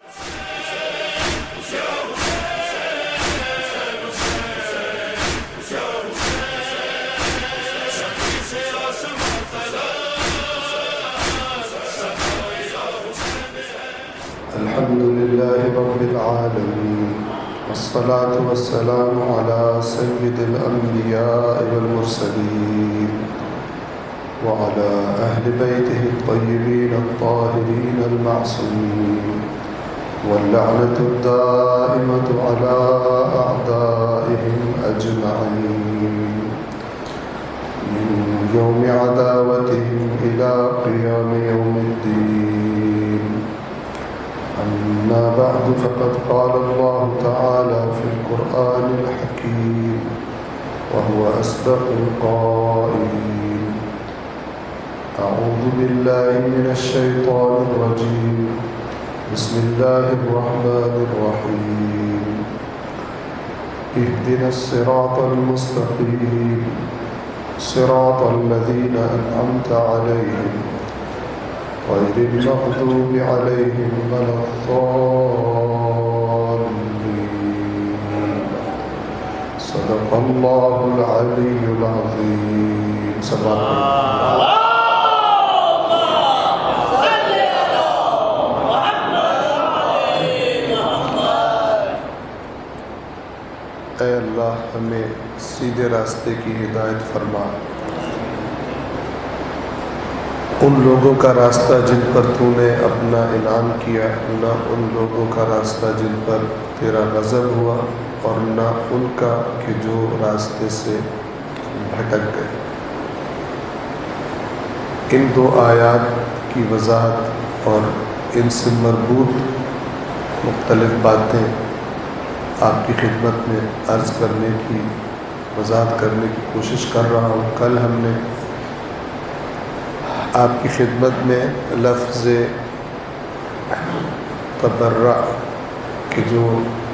الحمد لله رب العالمين والصلاة والسلام على سيد الأنبياء والمرسلين وعلى أهل بيته الطيبين الطاهرين المعصومين واللعنة الدائمة على أعدائهم أجمعين من يوم عداوتهم إلى قيام يوم الدين. أما بعد فقد قال الله تعالى في القرآن الحكيم وهو أصدق القائلين: أعوذ بالله من الشيطان الرجيم بسم الله الرحمن الرحيم اهدنا الصراط المستقيم صراط الذين أنعمت عليهم غير المغضوب عليهم ولا الضالين. صدق الله العلي العظيم. صدق الله. اے اللہ ہمیں سیدھے راستے کی ہدایت فرما، ان لوگوں کا راستہ جن پر تو نے اپنا انعام کیا، نہ ان لوگوں کا راستہ جن پر تیرا غضب ہوا، اور نہ ان کا کہ جو راستے سے بھٹک گئے۔ ان دو آیات کی وضاحت اور ان سے مربوط مختلف باتیں آپ کی خدمت میں عرض کرنے کی، وضاحت کرنے کی کوشش کر رہا ہوں۔ کل ہم نے آپ کی خدمت میں لفظ تبرع کہ جو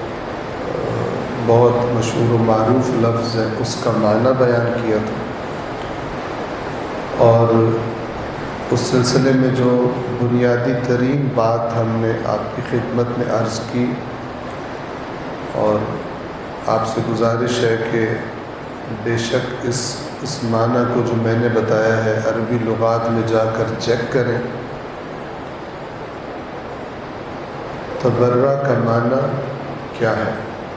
بہت مشہور و معروف لفظ ہے اس کا معنی بیان کیا تھا، اور اس سلسلے میں جو بنیادی ترین بات ہم نے آپ کی خدمت میں عرض کی، اور آپ سے گزارش ہے کہ بے شک اس معنی کو جو میں نے بتایا ہے عربی لغات میں جا کر چیک کریں۔ تبرع کا معنی کیا ہے؟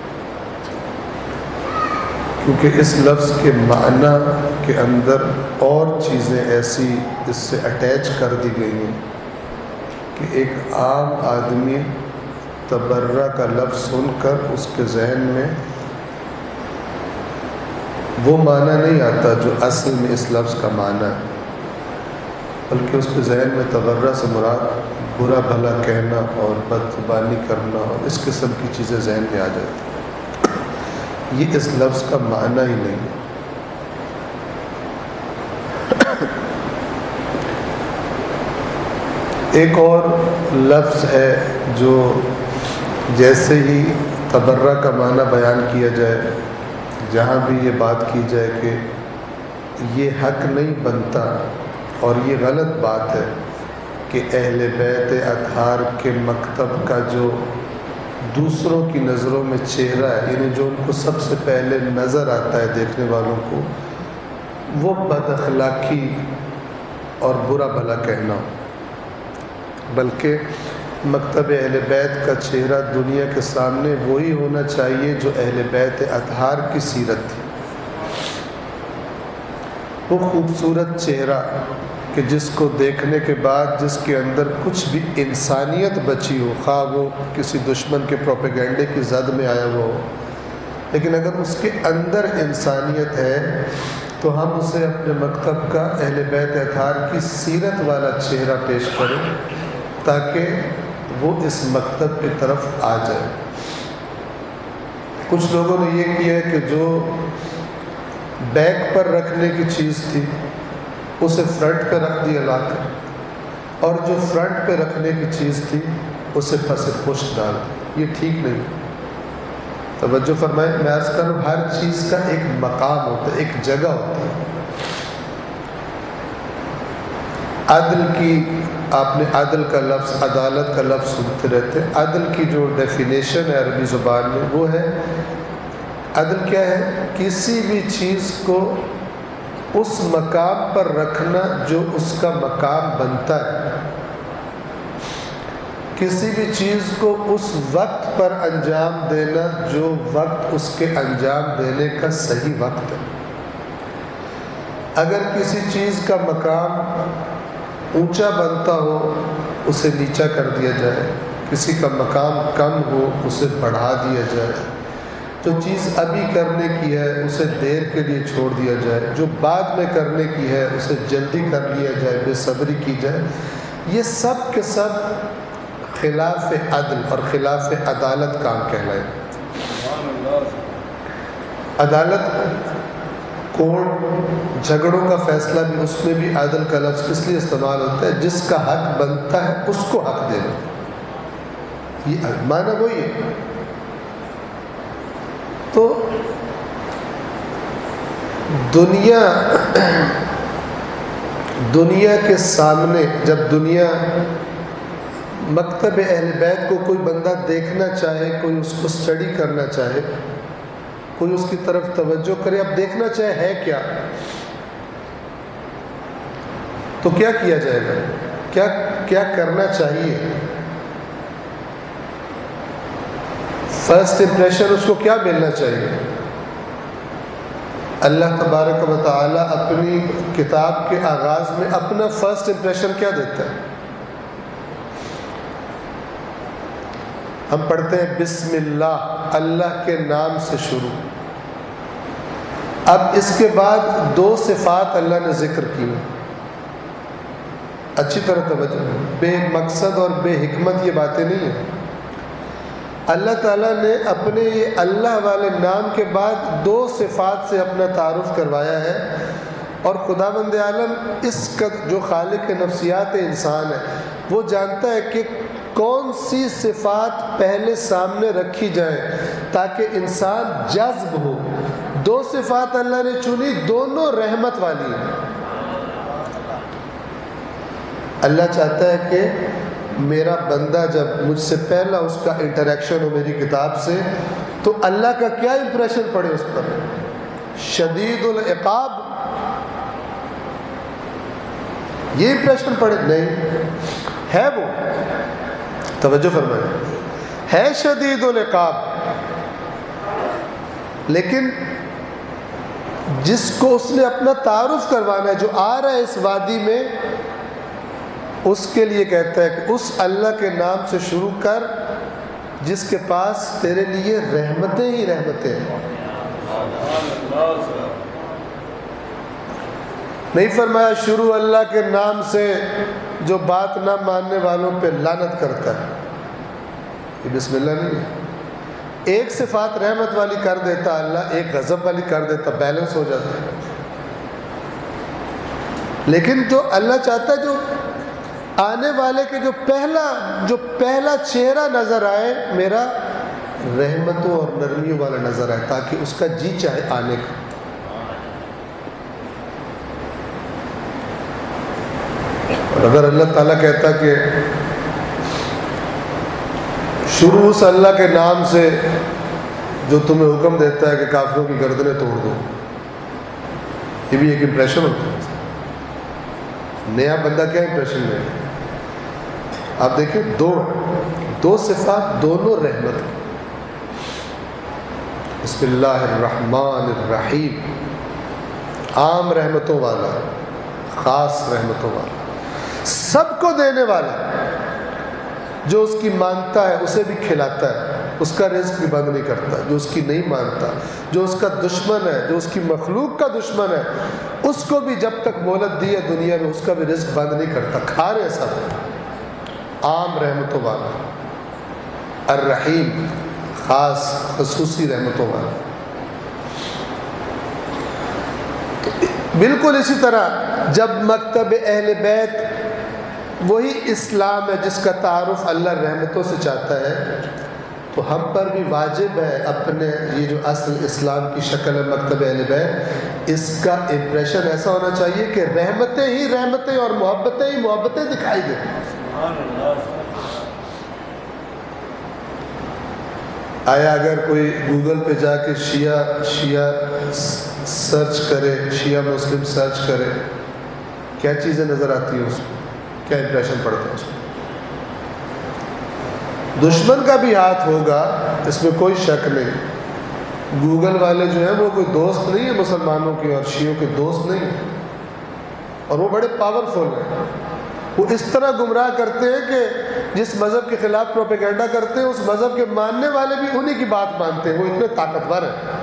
کیونکہ اس لفظ کے معنی کے اندر اور چیزیں ایسی اس سے اٹیچ کر دی گئی ہیں کہ ایک عام آدمی تبرع کا لفظ سن کر اس کے ذہن میں وہ معنی نہیں آتا جو اصل میں اس لفظ کا معنی ہے، بلکہ اس کے ذہن میں تبرع سے مراد برا بھلا کہنا اور بدزبانی کرنا اور اس قسم کی چیزیں ذہن میں آ جاتی ہیں۔ یہ اس لفظ کا معنی ہی نہیں ہے۔ ایک اور لفظ ہے جو جیسے ہی تبرع کا معنی بیان کیا جائے، جہاں بھی یہ بات کی جائے کہ یہ حق نہیں بنتا اور یہ غلط بات ہے کہ اہل بیت اطہار کے مکتب کا جو دوسروں کی نظروں میں چہرہ ہے، یعنی جو ان کو سب سے پہلے نظر آتا ہے دیکھنے والوں کو، وہ بد اخلاقی اور برا بھلا کہنا ہو، بلکہ مکتب اہل بیت کا چہرہ دنیا کے سامنے وہی ہونا چاہیے جو اہل بیت اطہار کی سیرت تھی۔ وہ خوبصورت چہرہ کہ جس کو دیکھنے کے بعد جس کے اندر کچھ بھی انسانیت بچی ہو، خواہ وہ کسی دشمن کے پروپیگنڈے کی زد میں آیا ہوا ہو، لیکن اگر اس کے اندر انسانیت ہے تو ہم اسے اپنے مکتب کا اہل بیت اطہار کی سیرت والا چہرہ پیش کریں تاکہ وہ اس مکتب کی طرف آ جائے۔ کچھ لوگوں نے یہ کیا ہے کہ جو بیک پر رکھنے کی چیز تھی اسے فرنٹ پہ رکھ دیا لا کر، اور جو فرنٹ پہ رکھنے کی چیز تھی اسے پس پشت ڈال دی۔ یہ ٹھیک نہیں۔ توجہ فرمائیں، میں عرض کروں ہر چیز کا ایک مقام ہوتا ہے، ایک جگہ ہوتی ہے۔ عدل کی آپ نے عدل کا لفظ، عدالت کا لفظ سنتے رہتے ہیں۔ عدل کی جو ڈیفینیشن ہے عربی زبان میں وہ ہے، عدل کیا ہے؟ کسی بھی چیز کو اس مقام پر رکھنا جو اس کا مقام بنتا ہے، کسی بھی چیز کو اس وقت پر انجام دینا جو وقت اس کے انجام دینے کا صحیح وقت ہے۔ اگر کسی چیز کا مقام اونچا بنتا ہو اسے نیچا کر دیا جائے، کسی کا مقام کم ہو اسے بڑھا دیا جائے، جو چیز ابھی کرنے کی ہے اسے دیر کے لیے چھوڑ دیا جائے، جو بعد میں کرنے کی ہے اسے جلدی کر لیا جائے، بے صبری کی جائے، یہ سب کے سب خلاف عدل اور خلاف عدالت کام کہلائے۔ عدالت کورٹ جھگڑوں کا فیصلہ بھی، اس میں بھی عدل کا لفظ اس لیے استعمال ہوتا ہے جس کا حق بنتا ہے اس کو حق دینا، یہ معنی وہی ہے۔ تو دنیا کے سامنے جب دنیا مکتب اہل بیت کو کوئی بندہ دیکھنا چاہے، کوئی اس کو اسٹڈی کرنا چاہے، کوئی اس کی طرف توجہ کرے، اب دیکھنا چاہے ہے کیا، تو کیا کیا جائے گا؟ کیا کرنا چاہیے؟ فرسٹ امپریشن اس کو کیا ملنا چاہیے؟ اللہ تبارک و تعالی اپنی کتاب کے آغاز میں اپنا فرسٹ امپریشن کیا دیتا ہے؟ ہم پڑھتے ہیں بسم اللہ، اللہ کے نام سے شروع۔ اب اس کے بعد دو صفات اللہ نے ذکر کی، اچھی طرح توجہ، بے مقصد اور بے حکمت یہ باتیں نہیں ہیں۔ اللہ تعالیٰ نے اپنے یہ اللہ والے نام کے بعد دو صفات سے اپنا تعارف کروایا ہے، اور خداوند عالم اس کا جو خالق نفسیات انسان ہے وہ جانتا ہے کہ کون سی صفات پہلے سامنے رکھی جائیں تاکہ انسان جذب ہو۔ دو صفات اللہ نے چنی، دونوں رحمت والی ہیں۔ اللہ چاہتا ہے کہ میرا بندہ جب مجھ سے پہلا اس کا انٹریکشن ہو میری کتاب سے تو اللہ کا کیا امپریشن پڑے اس پر؟ شدید العقاب، یہ امپریشن پڑے؟ نہیں ہے، وہ توجہ فرمائیں، ہے شدید العقاب، لیکن جس کو اس نے اپنا تعارف کروانا ہے، جو آ رہا ہے اس وادی میں، اس کے لیے کہتا ہے کہ اس اللہ کے نام سے شروع کر جس کے پاس تیرے لیے رحمتیں ہی رحمتیں ہیں۔ نہیں فرمایا شروع اللہ کے نام سے جو بات نہ ماننے والوں پہ لعنت کرتا ہے، یہ بسم اللہ نہیں ہے۔ ایک صفات رحمت والی کر دیتا اللہ، ایک غضب والی کر دیتا، بیلنس ہو جاتا ہے۔ لیکن جو اللہ چاہتا ہے جو آنے والے کے جو پہلا چہرہ نظر آئے میرا رحمتوں اور نرمیوں والا نظر آئے، تاکہ اس کا جی چاہے آنے کا۔ اور اگر اللہ تعالیٰ کہتا کہ شروع اس اللہ کے نام سے جو تمہیں حکم دیتا ہے کہ کافروں کی گردنیں توڑ دو، یہ بھی ایک امپریشن ہوتا ہے۔ نیا بندہ کیا امپریشن لے گا؟ آپ دیکھیں دو صفات دونوں رحمت، بسم اللہ الرحمن الرحیم، عام رحمتوں والا، خاص رحمتوں والا، سب کو دینے والا، جو اس کی مانتا ہے اسے بھی کھلاتا ہے، اس کا رزق بھی بند نہیں کرتا، جو اس کی نہیں مانتا، جو اس کا دشمن ہے، جو اس کی مخلوق کا دشمن ہے، اس کو بھی جب تک مہلت دی ہے دنیا میں اس کا بھی رزق بند نہیں کرتا، کھا رہے سب، عام رحمتوں والا، الرحیم خاص خصوصی رحمتوں والا۔ بالکل اسی طرح جب مکتب اہل بیت وہی اسلام ہے جس کا تعارف اللہ رحمتوں سے چاہتا ہے، تو ہم پر بھی واجب ہے اپنے یہ جو اصل اسلام کی شکل ہے مکتب اہل بیت، اس کا امپریشن ایسا ہونا چاہیے کہ رحمتیں ہی رحمتیں اور محبتیں ہی محبتیں دکھائی دیں۔ آیا اگر کوئی گوگل پہ جا کے شیعہ سرچ کرے، شیعہ مسلم سرچ کرے، کیا چیزیں نظر آتی ہیں اس کو، کیا امپریشن پڑتا ہے اس کو؟ دشمن کا بھی ہاتھ ہوگا، اس میں کوئی شک نہیں۔ گوگل والے جو ہیں وہ کوئی دوست نہیں ہے مسلمانوں کے اور شیعوں کے دوست نہیں ہیں، اور وہ بڑے پاورفل ہیں۔ وہ اس طرح گمراہ کرتے ہیں کہ جس مذہب کے خلاف پروپیگنڈا کرتے ہیں اس مذہب کے ماننے والے بھی انہی کی بات مانتے ہیں، وہ اتنے طاقتور ہیں۔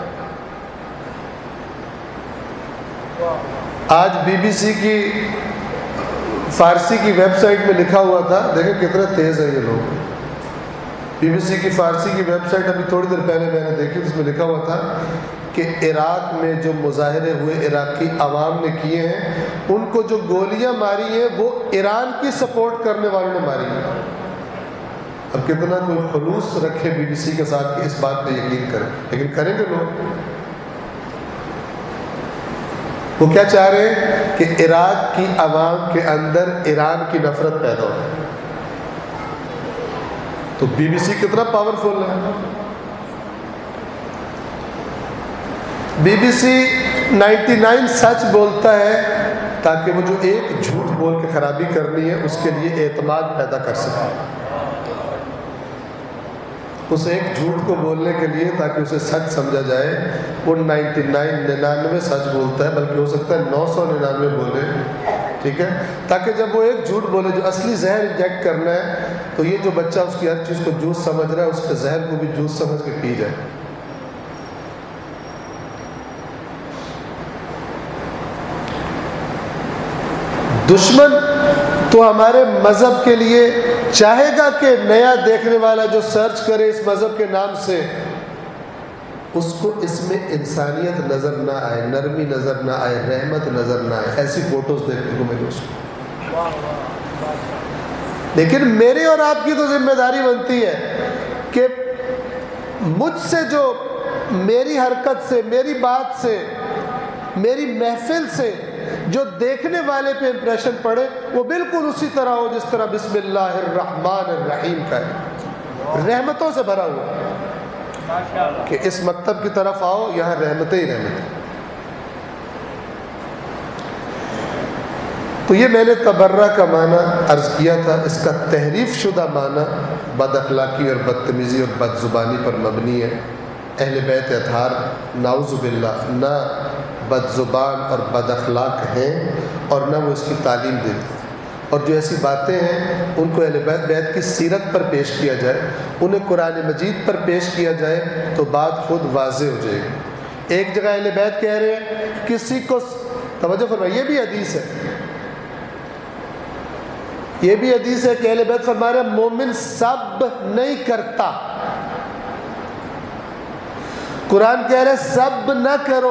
آج بی بی سی کی فارسی کی ویب سائٹ میں لکھا ہوا تھا، دیکھیں کتنے تیز ہیں یہ لوگ۔ بی بی سی کی فارسی کی ویب سائٹ ابھی تھوڑی دیر پہلے میں نے دیکھی، اس میں لکھا ہوا تھا کہ عراق میں جو مظاہرے ہوئے عراقی عوام نے کیے ہیں، ان کو جو گولیاں ماری ہیں وہ ایران کی سپورٹ کرنے والوں نے ماری ہیں۔ اب کتنا کوئی خلوص رکھے بی بی سی کے ساتھ کہ اس بات پہ یقین کریں، لیکن کریں گے لوگ۔ وہ کیا چاہ رہے ہیں کہ عراق کی عوام کے اندر ایران کی نفرت پیدا ہو۔ تو بی بی سی کتنا پاورفل ہے۔ بی بی سی 99 سچ بولتا ہے تاکہ وہ جو ایک جھوٹ بول کے خرابی کرنی ہے اس کے لیے اعتماد پیدا کر سکے، اس ایک جھوٹ کو بولنے کے لیے تاکہ اسے سچ سمجھا جائے۔ وہ 99 سچ بولتا ہے، بلکہ ہو سکتا ہے 999 بولے، ٹھیک ہے، تاکہ جب وہ ایک جھوٹ بولے جو اصلی زہر انجیکٹ کرنا ہے تو یہ جو بچہ اس کی ہر چیز کو جوس سمجھ رہا ہے اس کے زہر کو بھی جوس سمجھ کے پی جائے۔ دشمن تو ہمارے مذہب کے لیے چاہے گا کہ نیا دیکھنے والا جو سرچ کرے اس مذہب کے نام سے، اس کو اس میں انسانیت نظر نہ آئے، نرمی نظر نہ آئے، رحمت نظر نہ آئے۔ ایسی فوٹوز دیکھنے کو ملے اس کو۔ لیکن میری اور آپ کی تو ذمہ داری بنتی ہے کہ مجھ سے جو میری حرکت سے، میری بات سے، میری محفل سے جو دیکھنے والے پہ امپریشن پڑے وہ بالکل اسی طرح ہو جس طرح بسم اللہ الرحمن الرحیم کا ہے، رحمتوں سے بھرا ہوا، کہ اس مکتب کی طرف آؤ، یہاں رحمتیں ہی رحمتیں۔ تو یہ میں نے تبرہ کا معنی عرض کیا تھا، اس کا تحریف شدہ معنی بد اخلاقی اور بدتمیزی اور بد زبانی پر مبنی ہے۔ اہل بیت اطہار نعوذ باللہ نہ بد زبان اور بد اخلاق ہیں اور نہ وہ اس کی تعلیم دیتے ہیں، اور جو ایسی باتیں ہیں ان کو اہل بیت کی سیرت پر پیش کیا جائے، انہیں قرآن مجید پر پیش کیا جائے تو بات خود واضح ہو جائے گی۔ ایک جگہ اہل بیت کہہ رہے ہیں کسی کو، توجہ فرمائیں، یہ بھی حدیث ہے، یہ بھی حدیث ہے کہ اہل بیت فرما رہے ہیں مومن سب نہیں کرتا، قرآن کہہ رہے سب نہ کرو۔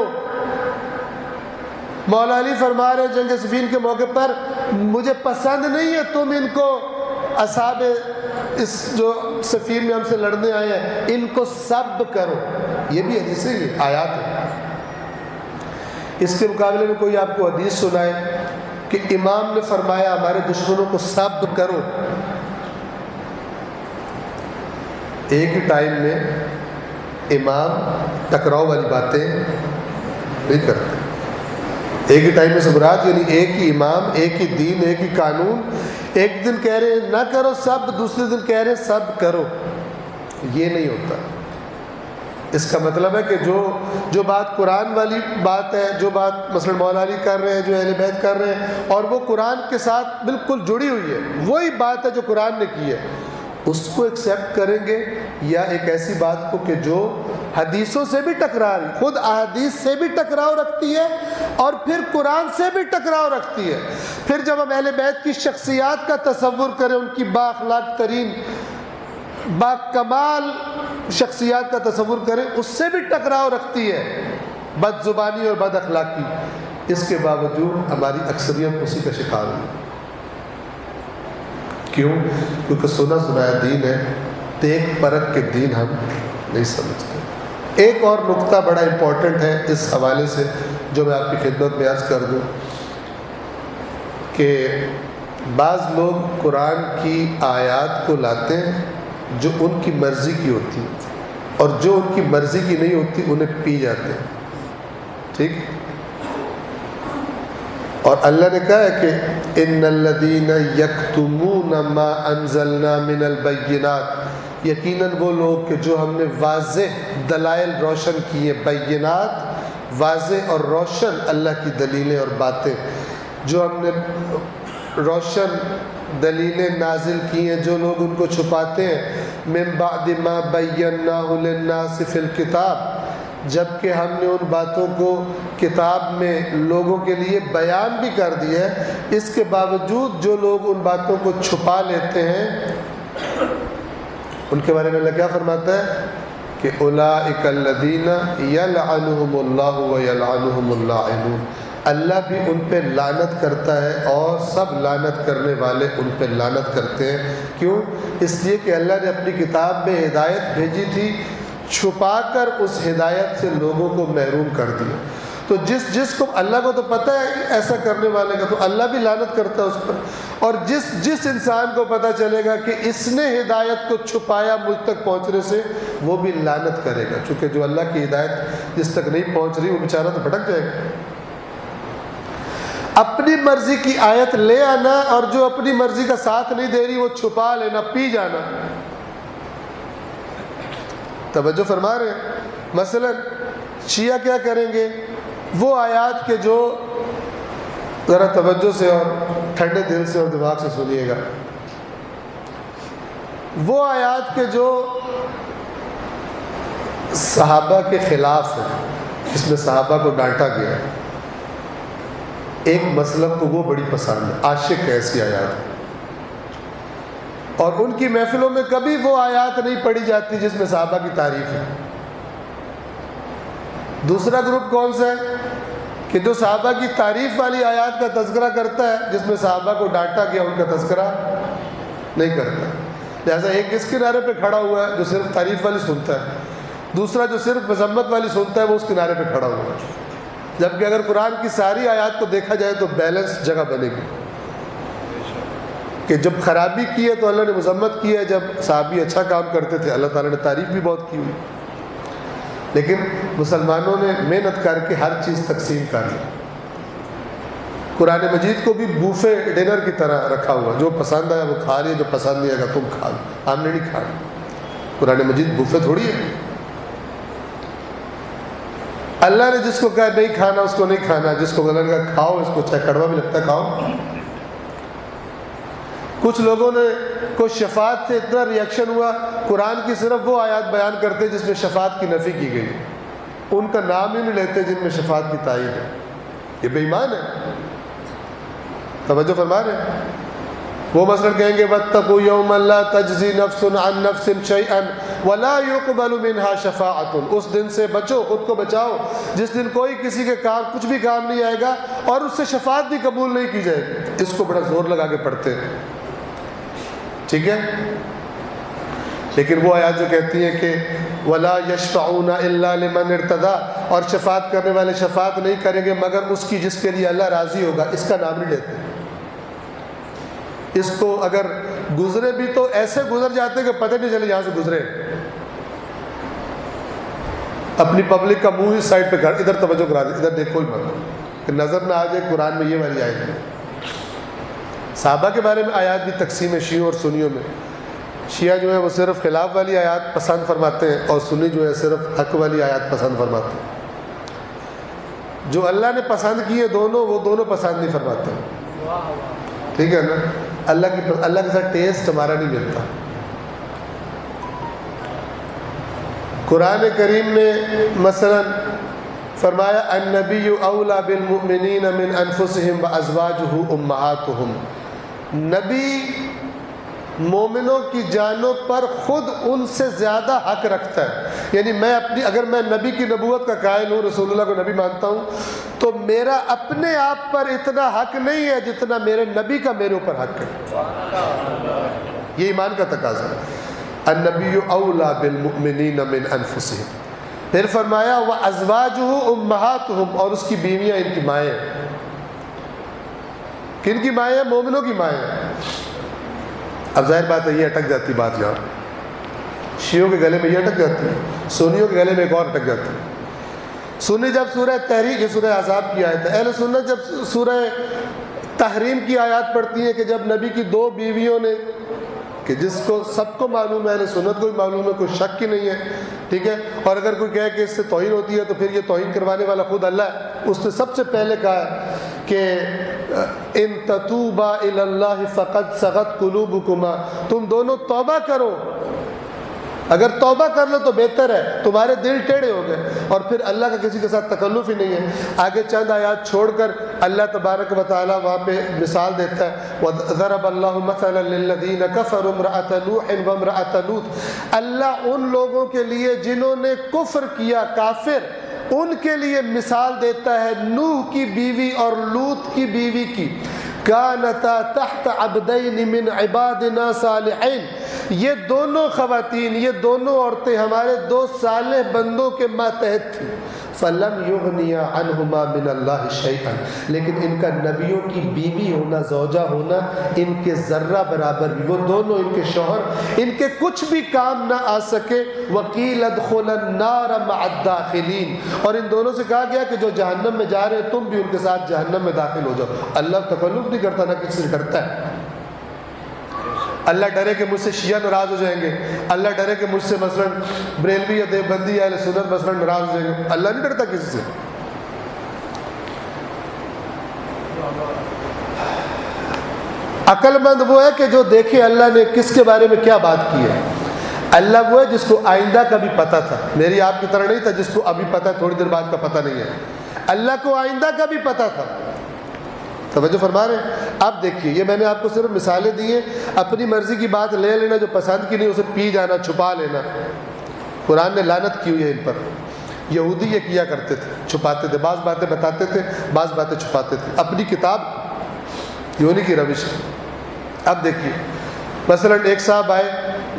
مولا علی فرما رہے جنگ صفین کے موقع پر مجھے پسند نہیں ہے تم ان کو، اصحاب اس جو صفین میں ہم سے لڑنے آئے ہیں ان کو سب کرو۔ یہ بھی حدیث ہے، یہ آیات ہے۔ اس کے مقابلے میں کوئی آپ کو حدیث سنائے کہ امام نے فرمایا ہمارے دشمنوں کو سب کرو۔ ایک ہی ٹائم میں امام ٹکراؤ والی باتیں نہیں کرتے، ایک ہی ٹائم میں سبرات، یعنی ایک ہی امام، ایک ہی دین، ایک ہی قانون، ایک دن کہہ رہے ہیں نہ کرو سب، دوسرے دن کہہ رہے ہیں سب کرو۔ یہ نہیں ہوتا۔ اس کا مطلب ہے کہ جو بات قرآن والی بات ہے، جو بات مثلا مولا علی کر رہے ہیں، جو اہل بیت کر رہے ہیں، اور وہ قرآن کے ساتھ بالکل جڑی ہوئی ہے، وہی بات ہے جو قرآن نے کی ہے، اس کو ایکسیپٹ کریں گے، یا ایک ایسی بات کو کہ جو حدیثوں سے بھی ٹکرا رہی، خود احادیث سے بھی ٹکراؤ رکھتی ہے اور پھر قرآن سے بھی ٹکراؤ رکھتی ہے۔ پھر جب ہم اہل بیت کی شخصیات کا تصور کریں، ان کی با اخلاق ترین، با کمال شخصیات کا تصور کریں، اس سے بھی ٹکراؤ رکھتی ہے بد زبانی اور بد اخلاقی۔ اس کے باوجود ہماری اکثریت اسی کا شکار ہے۔ کیوں؟ کیونکہ سنا سنایا دین ہے دیکھ پرکھ کے دین ہم نہیں سمجھتے۔ ایک اور نقطہ بڑا امپورٹنٹ ہے اس حوالے سے جو میں آپ کی خدمت میں عرض کر دوں کہ بعض لوگ قرآن کی آیات کو لاتے ہیں جو ان کی مرضی کی ہوتی ہیں، اور جو ان کی مرضی کی نہیں ہوتی انہیں پی جاتے ہیں، ٹھیک؟ اور اللہ نے کہا ہے کہ ان الذین یکتمون ما انزلنا من البینات، یقیناً وہ لوگ کہ جو ہم نے واضح دلائل روشن کیے، بینات واضح اور روشن اللہ کی دلیلیں اور باتیں جو ہم نے روشن دلیلیں نازل کی ہیں، جو لوگ ان کو چھپاتے ہیں، من بعد ما بیناہ للناس فی الکتاب، جبکہ ہم نے ان باتوں کو کتاب میں لوگوں کے لیے بیان بھی کر دیا ہے، اس کے باوجود جو لوگ ان باتوں کو چھپا لیتے ہیں ان کے بارے میں اللہ کیا فرماتا ہے کہ اولئک الذین یلعنہم اللہ ویلعنہم اللاعنون، اللہ بھی ان پہ لعنت کرتا ہے اور سب لعنت کرنے والے ان پہ لعنت کرتے ہیں۔ کیوں؟ اس لیے کہ اللہ نے اپنی کتاب میں ہدایت بھیجی تھی، چھپا کر اس ہدایت سے لوگوں کو محروم کر دیا۔ تو جس کو اللہ کو تو پتہ ہے ایسا کرنے والے کا، تو اللہ بھی لعنت کرتا ہے اس پر، اور جس انسان کو پتہ چلے گا کہ اس نے ہدایت کو چھپایا مجھ تک پہنچنے سے، وہ بھی لعنت کرے گا، چونکہ جو اللہ کی ہدایت جس تک نہیں پہنچ رہی وہ بیچارہ تو بھٹک جائے گا۔ اپنی مرضی کی آیت لے آنا اور جو اپنی مرضی کا ساتھ نہیں دے رہی وہ چھپا لینا، پی جانا۔ توجہ فرما رہے ہیں؟ مثلا شیعہ کیا کریں گے؟ وہ آیات کے جو، ذرا توجہ سے اور ٹھنڈے دل سے اور دماغ سے سنیے گا، وہ آیات کے جو صحابہ کے خلاف ہیں، جس میں صحابہ کو ڈانٹا گیا ہے، ایک مسلک کو وہ بڑی پسند ہے، عاشق ہے ایسی آیات، اور ان کی محفلوں میں کبھی وہ آیات نہیں پڑھی جاتی جس میں صحابہ کی تعریف ہے۔ دوسرا گروپ کون سا ہے کہ جو صحابہ کی تعریف والی آیات کا تذکرہ کرتا ہے، جس میں صحابہ کو ڈانٹا گیا ان کا تذکرہ نہیں کرتا۔ لہٰذا ایک اس کنارے پہ کھڑا ہوا ہے جو صرف تعریف والی سنتا ہے، دوسرا جو صرف مذمت والی سنتا ہے وہ اس کنارے پہ کھڑا ہوا ہے۔ جبکہ اگر قرآن کی ساری آیات کو دیکھا جائے تو بیلنس جگہ بنے گی، کہ جب خرابی کی ہے تو اللہ نے مذمت کی ہے، جب صحابی اچھا کام کرتے تھے اللہ تعالیٰ نے تعریف بھی بہت کی ہوئی۔ لیکن مسلمانوں نے محنت کر کے ہر چیز تقسیم کر لی، قرآن مجید کو بھی بوفے ڈنر کی طرح رکھا ہوا، جو پسند آیا وہ کھا لیا، جو پسند نہیں آئے گا تم کھا لو، ہم نے نہیں کھانا۔ قرآن مجید بوفے تھوڑی ہے، اللہ نے جس کو کہا نہیں کھانا اس کو نہیں کھانا، جس کو اللہ نے کہا کھاؤ، اس کو چاہے کڑوا بھی لگتا ہے کھاؤ۔ کچھ لوگوں نے کو شفاعت سے اتنا ریئیکشن ہوا، قرآن کی صرف وہ آیات بیان کرتے جس میں شفاعت کی نفی کی گئی، ان کا نام ہی نہیں لیتے جن میں شفاعت کی تائید ہے۔ یہ بے ایمان ہے۔ توجہ فرما رہے ہیں؟ وہ مثلا کہیں گے وَاتَّقُوا يَوْمًا لَا تَجْزِي نَفْسٌ عَن نَفْسٍ شَيْئًا وَلَا يُقْبَلُ مِنْهَا شَفَاعَةٌ، اس دن سے بچو، خود کو بچاؤ جس دن کوئی کسی کے کام کچھ بھی کام نہیں آئے گا اور اس سے شفاعت بھی قبول نہیں کی جائے گی۔ اس کو بڑا زور لگا کے پڑھتے ہیں، ٹھیک ہے؟ لیکن وہ آیات جو کہتی ہیں کہ وَلَا يَشْفَعُونَ إِلَّا لِمَنِ ارْتَضَىٰ، اور شفاعت کرنے والے شفاعت نہیں کریں گے مگر اس کی جس کے لیے اللہ راضی ہوگا، اس کا نام نہیں لیتے۔ اس کو اگر گزرے بھی تو ایسے گزر جاتے کہ پتہ نہیں چلے یہاں سے گزرے، اپنی پبلک کا منہ اس سائڈ پہ کر، ادھر توجہ کرا دے، ادھر دیکھو ہی مت کہ نظر نہ آ جائے قرآن میں یہ والی آیت ہے۔ صحابہ کے بارے میں آیات بھی تقسیم ہے شیعوں اور سنیوں میں۔ شیعہ جو ہے وہ صرف خلاف والی آیات پسند فرماتے ہیں اور سنی جو ہے صرف حق والی آیات پسند فرماتے ہیں۔ جو اللہ نے پسند کیے دونوں، وہ دونوں پسند نہیں فرماتے، ٹھیک ہے نا؟ اللہ کے ساتھ ٹیسٹ ہمارا نہیں ملتا۔ قرآن کریم نے مثلا فرمایا النبی اولیٰ بالمؤمنین من انفسہم وازواجہ امہاتہم، نبی مومنوں کی جانوں پر خود ان سے زیادہ حق رکھتا ہے۔ یعنی اگر میں نبی کی نبوت کا قائل ہوں، رسول اللہ کو نبی مانتا ہوں، تو میرا اپنے آپ پر اتنا حق نہیں ہے جتنا میرے نبی کا میرے اوپر حق ہے۔ یہ ایمان کا تقاضا ہے۔ النبی اولا بالمؤمنین من انفسہم. پھر فرمایا وازواجہ امہاتہم، اور اس کی بیویاں ان کی مائیں. کن کی مائیں؟ مومنوں کی مائیں. اب ظاہر بات ہے یہ اٹک جاتی بات یہاں، شیعوں کے گلے میں یہ اٹک جاتی ہے، سنیوں کے گلے میں ایک اور اٹک جاتی ہے. سنی جب سورہ تحریک، یہ سورہ احزاب کی آیت ہے، اہل سنت جب سورہ تحریم کی آیات پڑھتی ہیں کہ جب نبی کی 2 بیویوں نے، کہ جس کو سب کو معلوم ہے، اہل سنت کو بھی معلوم ہے، کوئی شک ہی نہیں ہے، ٹھیک ہے، اور اگر کوئی کہے کہ اس سے توہین ہوتی ہے تو پھر یہ توہین کروانے والا خود اللہ ہے. اس نے سب سے پہلے کہا کہ ان تتوبا الی اللہ فقد صغت قلوبکما، تم دونوں توبہ کرو، اگر توبہ کر لو تو بہتر ہے، تمہارے دل ٹیڑھے ہو گئے. اور پھر اللہ کا کسی کے ساتھ تکلف ہی نہیں ہے. آگے چند آیات چھوڑ کر اللہ تبارک و تعالیٰ وہاں پہ مثال دیتا ہے، وَضَرَبَ اللَّهُ مَثَلًا لِلَّذِينَ كَفَرُوا امْرَأَتَ نُوحٍ وَامْرَأَتَ لُوطٍ. اللہ ان لوگوں کے لیے جنہوں نے کفر کیا، کافر، ان کے لیے مثال دیتا ہے نوح کی بیوی اور لوط کی بیوی کی. كَانَتَا تَحْتَ عَبْدَيْنِ مِنْ عِبَادِنَا صَالِحِينَ، یہ دونوں خواتین، یہ دونوں عورتیں ہمارے 2 صالح بندوں کے ماتحت تھیں. فَلَمْ يُغْنِيَا عَنْهُمَا مِنَ اللَّهِ شَيْئًا، لیکن ان کا نبیوں کی بیوی ہونا، زوجہ ہونا ان کے ذرہ برابر بھی، وہ دونوں ان کے شوہر ان کے کچھ بھی کام نہ آ سکے. وَقِيلَ ادْخُلَا النَّارَ مَعَ الدَّاخِلِينَ، اور ان دونوں سے کہا گیا کہ جو جہنم میں جا رہے ہیں تم بھی ان کے ساتھ جہنم میں داخل ہو جاؤ. اللہ تکلف نہیں کرتا، نہ کسی سے ڈرتا ہے. اللہ ڈرے کہ مجھ سے شیعہ ناراض ہو جائیں گے، اللہ ڈرے کہ مجھ سے مثلا بریلوی یا دیوبندی یا اہل سنت مثلا ناراض ہو جائیں گے. اللہ نہیں ڈرتا کسی سے. عقل مند وہ ہے کہ جو دیکھے اللہ نے کس کے بارے میں کیا بات کی ہے. اللہ وہ ہے جس کو آئندہ کا بھی پتہ تھا، میری آپ کی طرح نہیں تھا جس کو ابھی پتہ تھوڑی دیر بعد کا پتہ نہیں ہے. اللہ کو آئندہ کا بھی پتہ تھا. توجہ فرما رہے ہیں. اب دیکھیے، یہ میں نے آپ کو صرف مثالیں دی ہیں. اپنی مرضی کی بات لے لینا، جو پسند کی نہیں اسے پی جانا، چھپا لینا. قرآن نے لعنت کی ہوئی ہے ان پر. یہودی یہ کیا کرتے تھے، چھپاتے تھے، بعض باتیں بتاتے تھے، بعض باتیں چھپاتے تھے. اپنی کتاب یہ انہی کی روش ہے. اب دیکھیے مثلا ایک صاحب آئے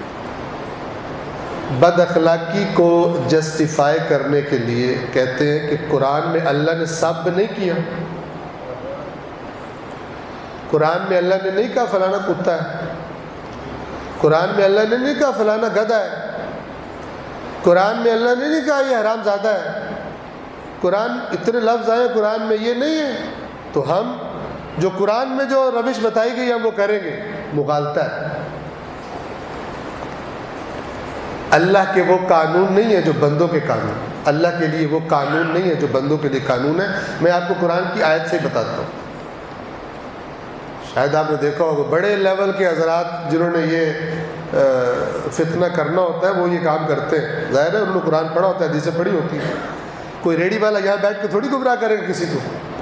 بد اخلاقی کو جسٹیفائی کرنے کے لیے، کہتے ہیں کہ قرآن میں اللہ نے سب نہیں کیا، قرآن میں اللہ نے نہیں کہا فلانا کتا ہے، قرآن میں اللہ نے نہیں کہا فلانا گدھا ہے، قرآن میں اللہ نے نہیں کہا یہ حرام زادہ ہے. قرآن اتنے لفظ آئے قرآن میں، یہ نہیں ہے. تو ہم جو قرآن میں جو روش بتائی گئی ہم وہ کریں گے، مغالطہ ہے. اللہ کے وہ قانون نہیں ہے جو بندوں کے قانون، اللہ کے لیے وہ قانون نہیں ہے جو بندوں کے لیے قانون ہے. میں آپ کو قرآن کی آیت سے ہی بتاتا ہوں. شاید آپ نے دیکھا ہوگا بڑے لیول کے حضرات جنہوں نے یہ فتنہ کرنا ہوتا ہے وہ یہ کام کرتے ہیں. ظاہر ہے انہوں نے قرآن پڑھا ہوتا ہے، حدیثیں پڑھی ہوتی ہیں. کوئی ریڈی والا یہاں بیٹھ کے تھوڑی گمراہ کرے گا کسی کو،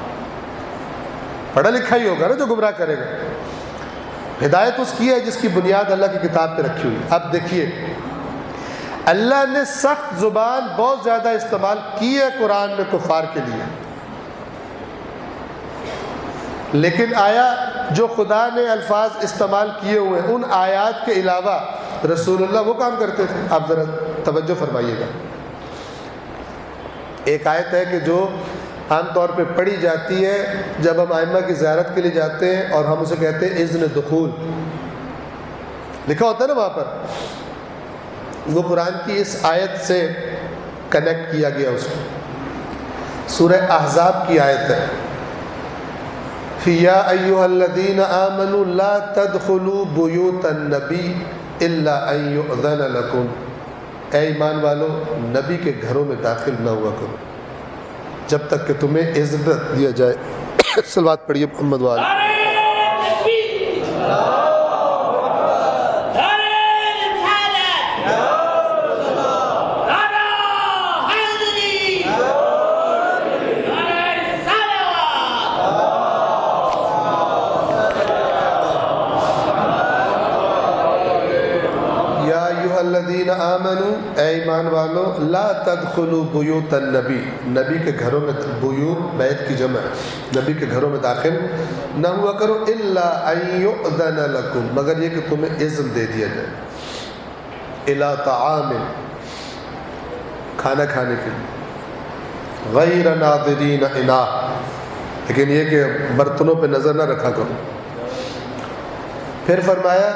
پڑھا لکھا ہی ہوگا نا جو گمراہ کرے گا. ہدایت اس کی ہے جس کی بنیاد اللہ کی کتاب پہ رکھی ہوئی. اب دیکھیے اللہ نے سخت زبان بہت زیادہ استعمال کی ہے قرآن میں کفار کے لیے، لیکن آیا جو خدا نے الفاظ استعمال کیے ہوئے ان آیات کے علاوہ رسول اللہ وہ کام کرتے تھے؟ آپ ذرا توجہ فرمائیے گا. ایک آیت ہے کہ جو عام طور پہ پڑھی جاتی ہے جب ہم ائمہ کی زیارت کے لیے جاتے ہیں اور ہم اسے کہتے ہیں اذن دخول، لکھا ہوتا ہے نا وہاں پر. وہ قرآن کی اس آیت سے کنیکٹ کیا گیا. اس کو سورہ احزاب کی آیت ہے، یا ایھا الذین آمنوا لا تدخلوا بیوت النبی الا ان یؤذن لکم. اے ایمان والو نبی کے گھروں میں داخل نہ ہوا کرو جب تک کہ تمہیں اجازت دیا جائے. صلوات پڑھیے محمد والے. الذین آمنوا، اے ایمان والو، لا تدخلوا بیوت النبی، نبی کے گھروں میں، بیوت بیت کی جمع، نبی کے گھروں میں داخل نہ ہوا کرو الا ان یؤذن لکم، مگر یہ کہ تمہیں اذن دے دیا جائے. الی طعام، کھانا کھانے کے لیے، غیر ناظرین اناء، لیکن یہ کہ برتنوں پہ نظر نہ رکھا کرو۔ پھر فرمایا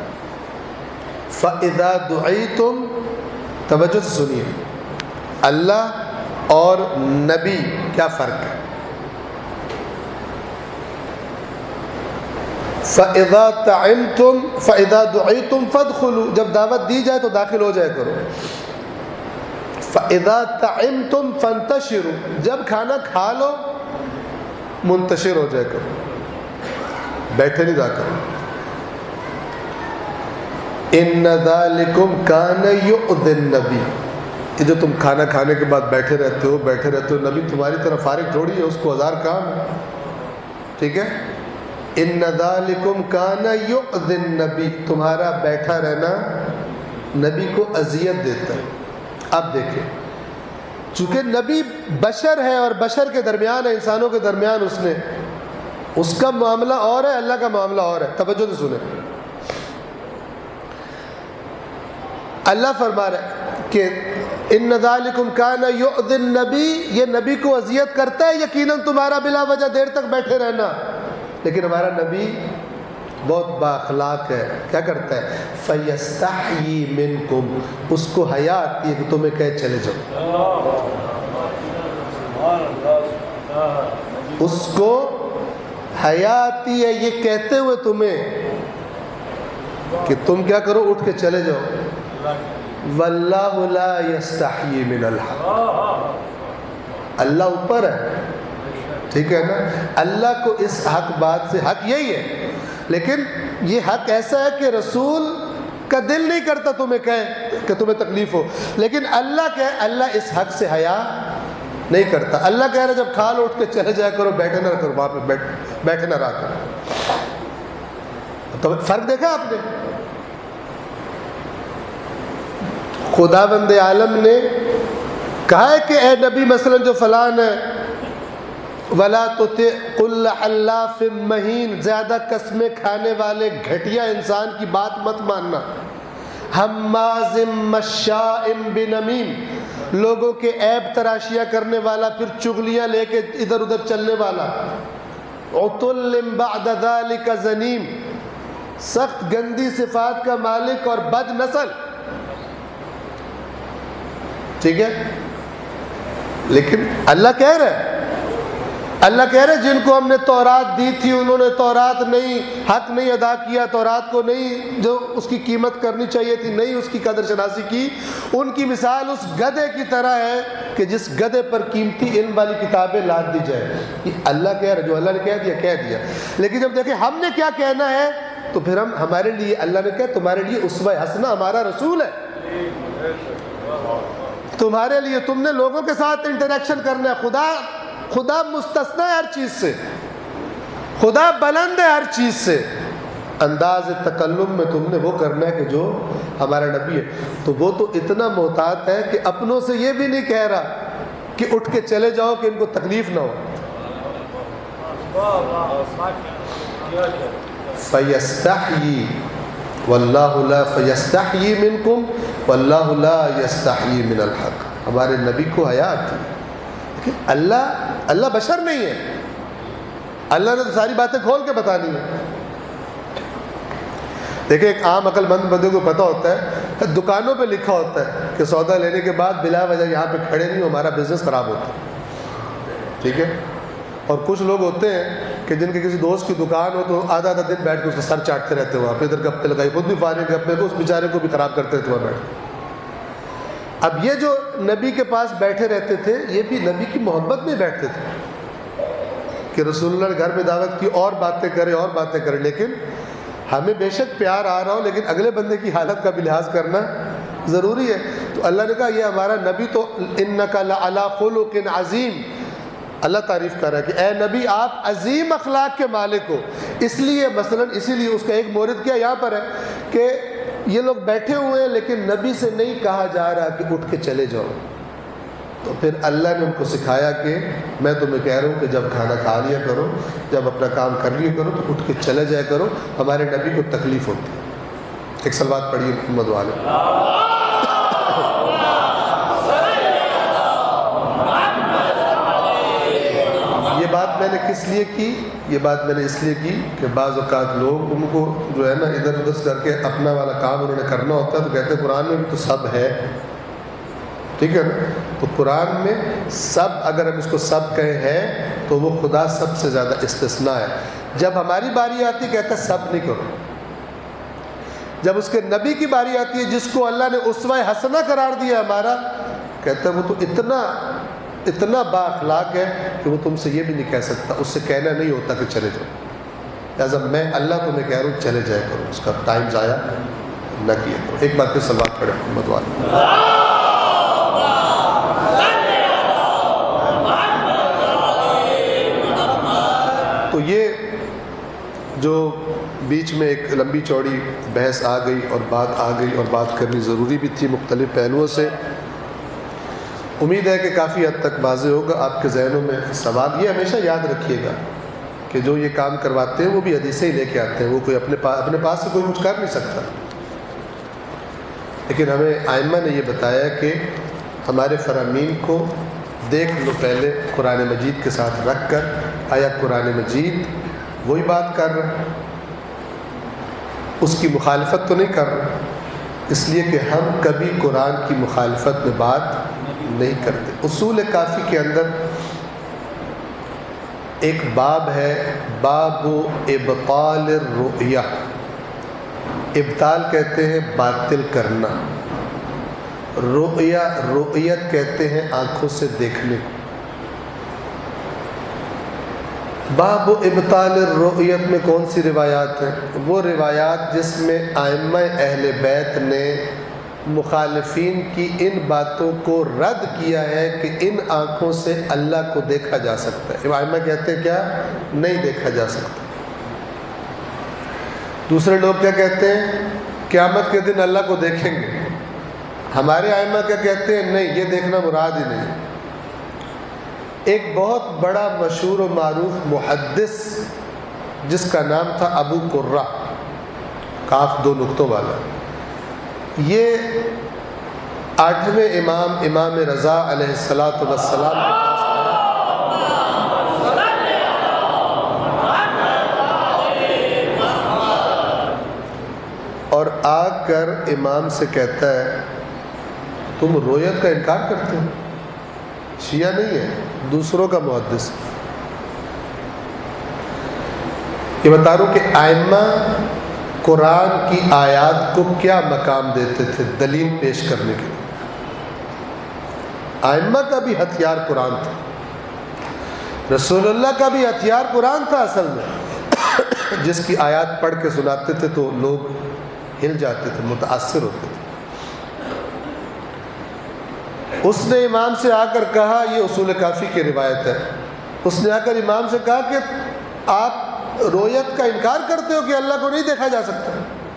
فَإِذَا دُعِيتُمْ، توجہ سے سنیے، اللہ اور نبی کیا فرق ہے؟ فَإِذَا طَعِمْتُمْ فَإِذَا دُعِيتُمْ فَادْخُلُوا، جب دعوت دی جائے تو داخل ہو جائے کرو۔ فَإِذَا طَعِمْتُمْ فَانْتَشِرُوا، جب کھانا کھا لو منتشر ہو جائے کرو، بیٹھے نہیں رہا کرو۔ إِنَّ ذَلِكُمْ كَانَ يُؤْذِي النَّبِيَّ، یہ جو تم کھانا کھانے کے بعد بیٹھے رہتے ہو نبی تمہاری طرح فارغ تھوڑی ہے، اس کو ہزار کام ہے، ٹھیک ہے۔ إِنَّ ذَلِكُمْ كَانَ يُؤْذِي النَّبِيَّ، تمہارا بیٹھا رہنا نبی کو اذیت دیتا ہے۔ اب دیکھیں، چونکہ نبی بشر ہے اور بشر کے درمیان ہے، انسانوں کے درمیان اس کا معاملہ اور ہے، اللہ کا معاملہ اور ہے۔ توجہ سے سنیں، اللہ فرما رہا ہے کہ ان ذالکم کان یؤذی النبی، یہ نبی کو اذیت کرتا ہے یقیناً تمہارا بلا وجہ دیر تک بیٹھے رہنا، لیکن ہمارا نبی بہت با اخلاق ہے، کیا کرتا ہے؟ فیستحیی منکم، اس کو حیا آتی ہے کہ تمہیں کہے چلے جاؤ، اس کو حیا آتی ہے یہ کہتے ہوئے تمہیں کہ تم کیا کرو، اٹھ کے چلے جاؤ۔ واللہ لا یستحیی من الحق، اللہ اوپر ہے، ٹھیک ہے نا، اللہ کو اس حق بات سے حق یہی ہے، لیکن یہ حق ایسا ہے کہ رسول کا دل نہیں کرتا تمہیں کہے کہ تمہیں تکلیف ہو، لیکن اللہ کہے، اللہ اس حق سے حیا نہیں کرتا۔ اللہ کہہ رہا جب کھا لو اٹھ کے چلے جایا کرو، بیٹھے نہ رہا کرو، وہاں پہ بیٹھے نہ رہا کرو۔ تو فرق دیکھا آپ نے؟ خداوند عالم نے کہا ہے کہ اے نبی مثلا جو فلان ہے، وَلَا تُطِعْ كُلَّ حَلَّافٍ مَّهِينٍ، زیادہ قسمیں کھانے والے گھٹیا انسان کی بات مت ماننا، حَمَّازٍ مَّشَّاءٍ بِنَمِيمٍ، لوگوں کے عیب تراشیاں کرنے والا، پھر چغلیاں لے کے ادھر ادھر چلنے والا، عُتُلٍّ بَعْدَ ذَلِكَ زَنِيمٍ، سخت گندی صفات کا مالک اور بد نسل، ٹھیک ہے۔ لیکن اللہ کہہ رہے جن کو ہم نے تورات دی تھی انہوں نے تورات حق نہیں ادا کیا، تورات کو نہیں جو اس کی قیمت کرنی چاہیے تھی نہیں اس کی قدر شناسی کی، ان کی مثال اس گدھے کی طرح ہے کہ جس گدھے پر قیمتی علم والی کتابیں لاد دی جائے۔ یہ اللہ کہہ رہا، جو اللہ نے کہہ دیا، لیکن جب دیکھیں ہم نے کیا کہنا ہے تو پھر ہمارے لیے اللہ نے کہا تمہارے لیے اسوہ حسنہ ہمارا رسول ہے، تمہارے لیے تم نے لوگوں کے ساتھ انٹریکشن کرنا ہے، خدا مستثنی ہے ہر چیز سے، خدا بلند ہے ہر چیز سے، انداز تکلم میں تم نے وہ کرنا ہے کہ جو ہمارا نبی ہے۔ تو وہ تو اتنا محتاط ہے کہ اپنوں سے یہ بھی نہیں کہہ رہا کہ اٹھ کے چلے جاؤ کہ ان کو تکلیف نہ ہو۔ فیستحیی واللہ لا فیستحیی منکم واللہ لا یستحیی من الحق، ہمارے نبی کو حیا آتی ہے، لیکن اللہ بشر نہیں ہے، اللہ نے تو ساری باتیں کھول کے بتانی ہے۔ دیکھیں ایک عام عقل مند بندے کو پتہ ہوتا ہے، دکانوں پہ لکھا ہوتا ہے کہ سودا لینے کے بعد بلا وجہ یہاں پہ کھڑے نہیں ہو، ہمارا بزنس خراب ہوتا ہے، ٹھیک ہے۔ اور کچھ لوگ ہوتے ہیں کہ جن کے کسی دوست کی دکان ہو تو آدھا دن بیٹھ کے اس کا سر چاٹتے رہتے ہیں، وہاں پہ ادھر گپے لگائی، خود بھی فارغ گپے کو اس بیچارے کو بھی خراب کرتے رہتے وہاں بیٹھ۔ اب یہ جو نبی کے پاس بیٹھے رہتے تھے یہ بھی نبی کی محبت میں بیٹھتے تھے کہ رسول اللہ نے گھر میں دعوت کی اور باتیں کرے، لیکن ہمیں بے شک پیار آ رہا ہو لیکن اگلے بندے کی حالت کا بھی لحاظ کرنا ضروری ہے۔ تو اللہ نے کہا یہ ہمارا نبی تو انک لعلی خلق عظیم، اللہ تعریف کر رہا ہے کہ اے نبی آپ عظیم اخلاق کے مالک ہو، اسی لیے اس کا ایک مورد کیا یہاں پر ہے کہ یہ لوگ بیٹھے ہوئے ہیں لیکن نبی سے نہیں کہا جا رہا کہ اٹھ کے چلے جاؤ، تو پھر اللہ نے ان کو سکھایا کہ میں تمہیں کہہ رہا ہوں کہ جب کھانا کھا لیا کرو، جب اپنا کام کر لیا کرو تو اٹھ کے چلے جایا کرو، ہمارے نبی کو تکلیف ہوتی ہے۔ ایک صلوات پڑھیے محمد والے۔ بات میں نے کس لیے کی؟ یہ بات میں نے اس لیے کی کہ بعض اوقات لوگ ان کو جو ہے نا ادھر ادھر کر کے اپنا والا کام انہوں نے کرنا ہوتا ہے، تو کہتے ہیں قرآن میں بھی تو سب ہے، ٹھیک ہے نا؟ تو قرآن میں سب، اگر ہم اس کو سب کہیں ہیں تو وہ خدا سب سے زیادہ استثناء ہے۔ جب ہماری باری آتی کہتا ہے سب نہیں کرو، جب اس کے نبی کی باری آتی ہے جس کو اللہ نے اسوہ حسنہ قرار دیا ہمارا، کہتا ہے وہ تو اتنا با اخلاق ہے کہ وہ تم سے یہ بھی نہیں کہہ سکتا، اس سے کہنا نہیں ہوتا کہ چلے جاؤ، لہٰذا میں اللہ تمہیں کہہ رہا ہوں چلے جائے کرو، اس کا ٹائم ضائع نہ کیا کرو۔ ایک بار پھر صلوات پڑھیں محمد والے۔ تو یہ جو بیچ میں ایک لمبی چوڑی بحث آ گئی اور بات آ گئی اور بات کرنی ضروری بھی تھی مختلف پہلوؤں سے، امید ہے کہ کافی حد تک واضح ہوگا آپ کے ذہنوں میں سوال۔ یہ ہمیشہ یاد رکھیے گا کہ جو یہ کام کرواتے ہیں وہ بھی حدیثیں ہی لے کے آتے ہیں، وہ کوئی اپنے پاس سے کوئی کچھ کر نہیں سکتا، لیکن ہمیں ائمہ نے یہ بتایا کہ ہمارے فرامین کو دیکھ لو پہلے قرآن مجید کے ساتھ رکھ کر، آیا قرآن مجید وہی بات کر رہا، اس کی مخالفت تو نہیں کر رہا، اس لیے کہ ہم کبھی قرآن کی مخالفت میں بات نہیں کرتے۔ اصول کافی کے اندر ایک باب ہے، باب ابطال الرؤیہ، ابطال کہتے ہیں باطل کرنا، رؤیت کہتے ہیں آنکھوں سے دیکھنے کو۔ باب ابطال الرؤیت میں کون سی روایات ہیں؟ وہ روایات جس میں ائمہ اہل بیت نے مخالفین کی ان باتوں کو رد کیا ہے کہ ان آنکھوں سے اللہ کو دیکھا جا سکتا ہے۔ ائمہ کہتے ہیں کیا؟ نہیں دیکھا جا سکتا۔ دوسرے لوگ کیا کہتے ہیں؟ قیامت کے دن اللہ کو دیکھیں گے۔ ہمارے ائمہ کیا کہتے ہیں؟ نہیں، یہ دیکھنا مراد ہی نہیں۔ ایک بہت بڑا مشہور و معروف محدث جس کا نام تھا ابو قرہ، کاف 2 نقطوں والا، یہ 8ویں امام رضا علیہ الصلوۃ والسلام کے پاس اور آ کر امام سے کہتا ہے تم رؤیت کا انکار کرتے ہو؟ شیعہ نہیں ہے، دوسروں کا محدث۔ یہ بتا رہا ہوں کہ ائمہ قرآن کی آیات کو کیا مقام دیتے تھے دلیل پیش کرنے کے لیے۔ ائمہ کا بھی ہتھیار قرآن تھا، رسول اللہ کا بھی ہتھیار قرآن تھا اصل میں، جس کی آیات پڑھ کے سناتے تھے تو لوگ ہل جاتے تھے، متاثر ہوتے تھے۔ اس نے امام سے آ کر کہا، یہ اصول کافی کی روایت ہے، اس نے آ کر امام سے کہا کہ آپ رؤیت کا انکار کرتے ہو کہ اللہ کو نہیں دیکھا جا سکتا؟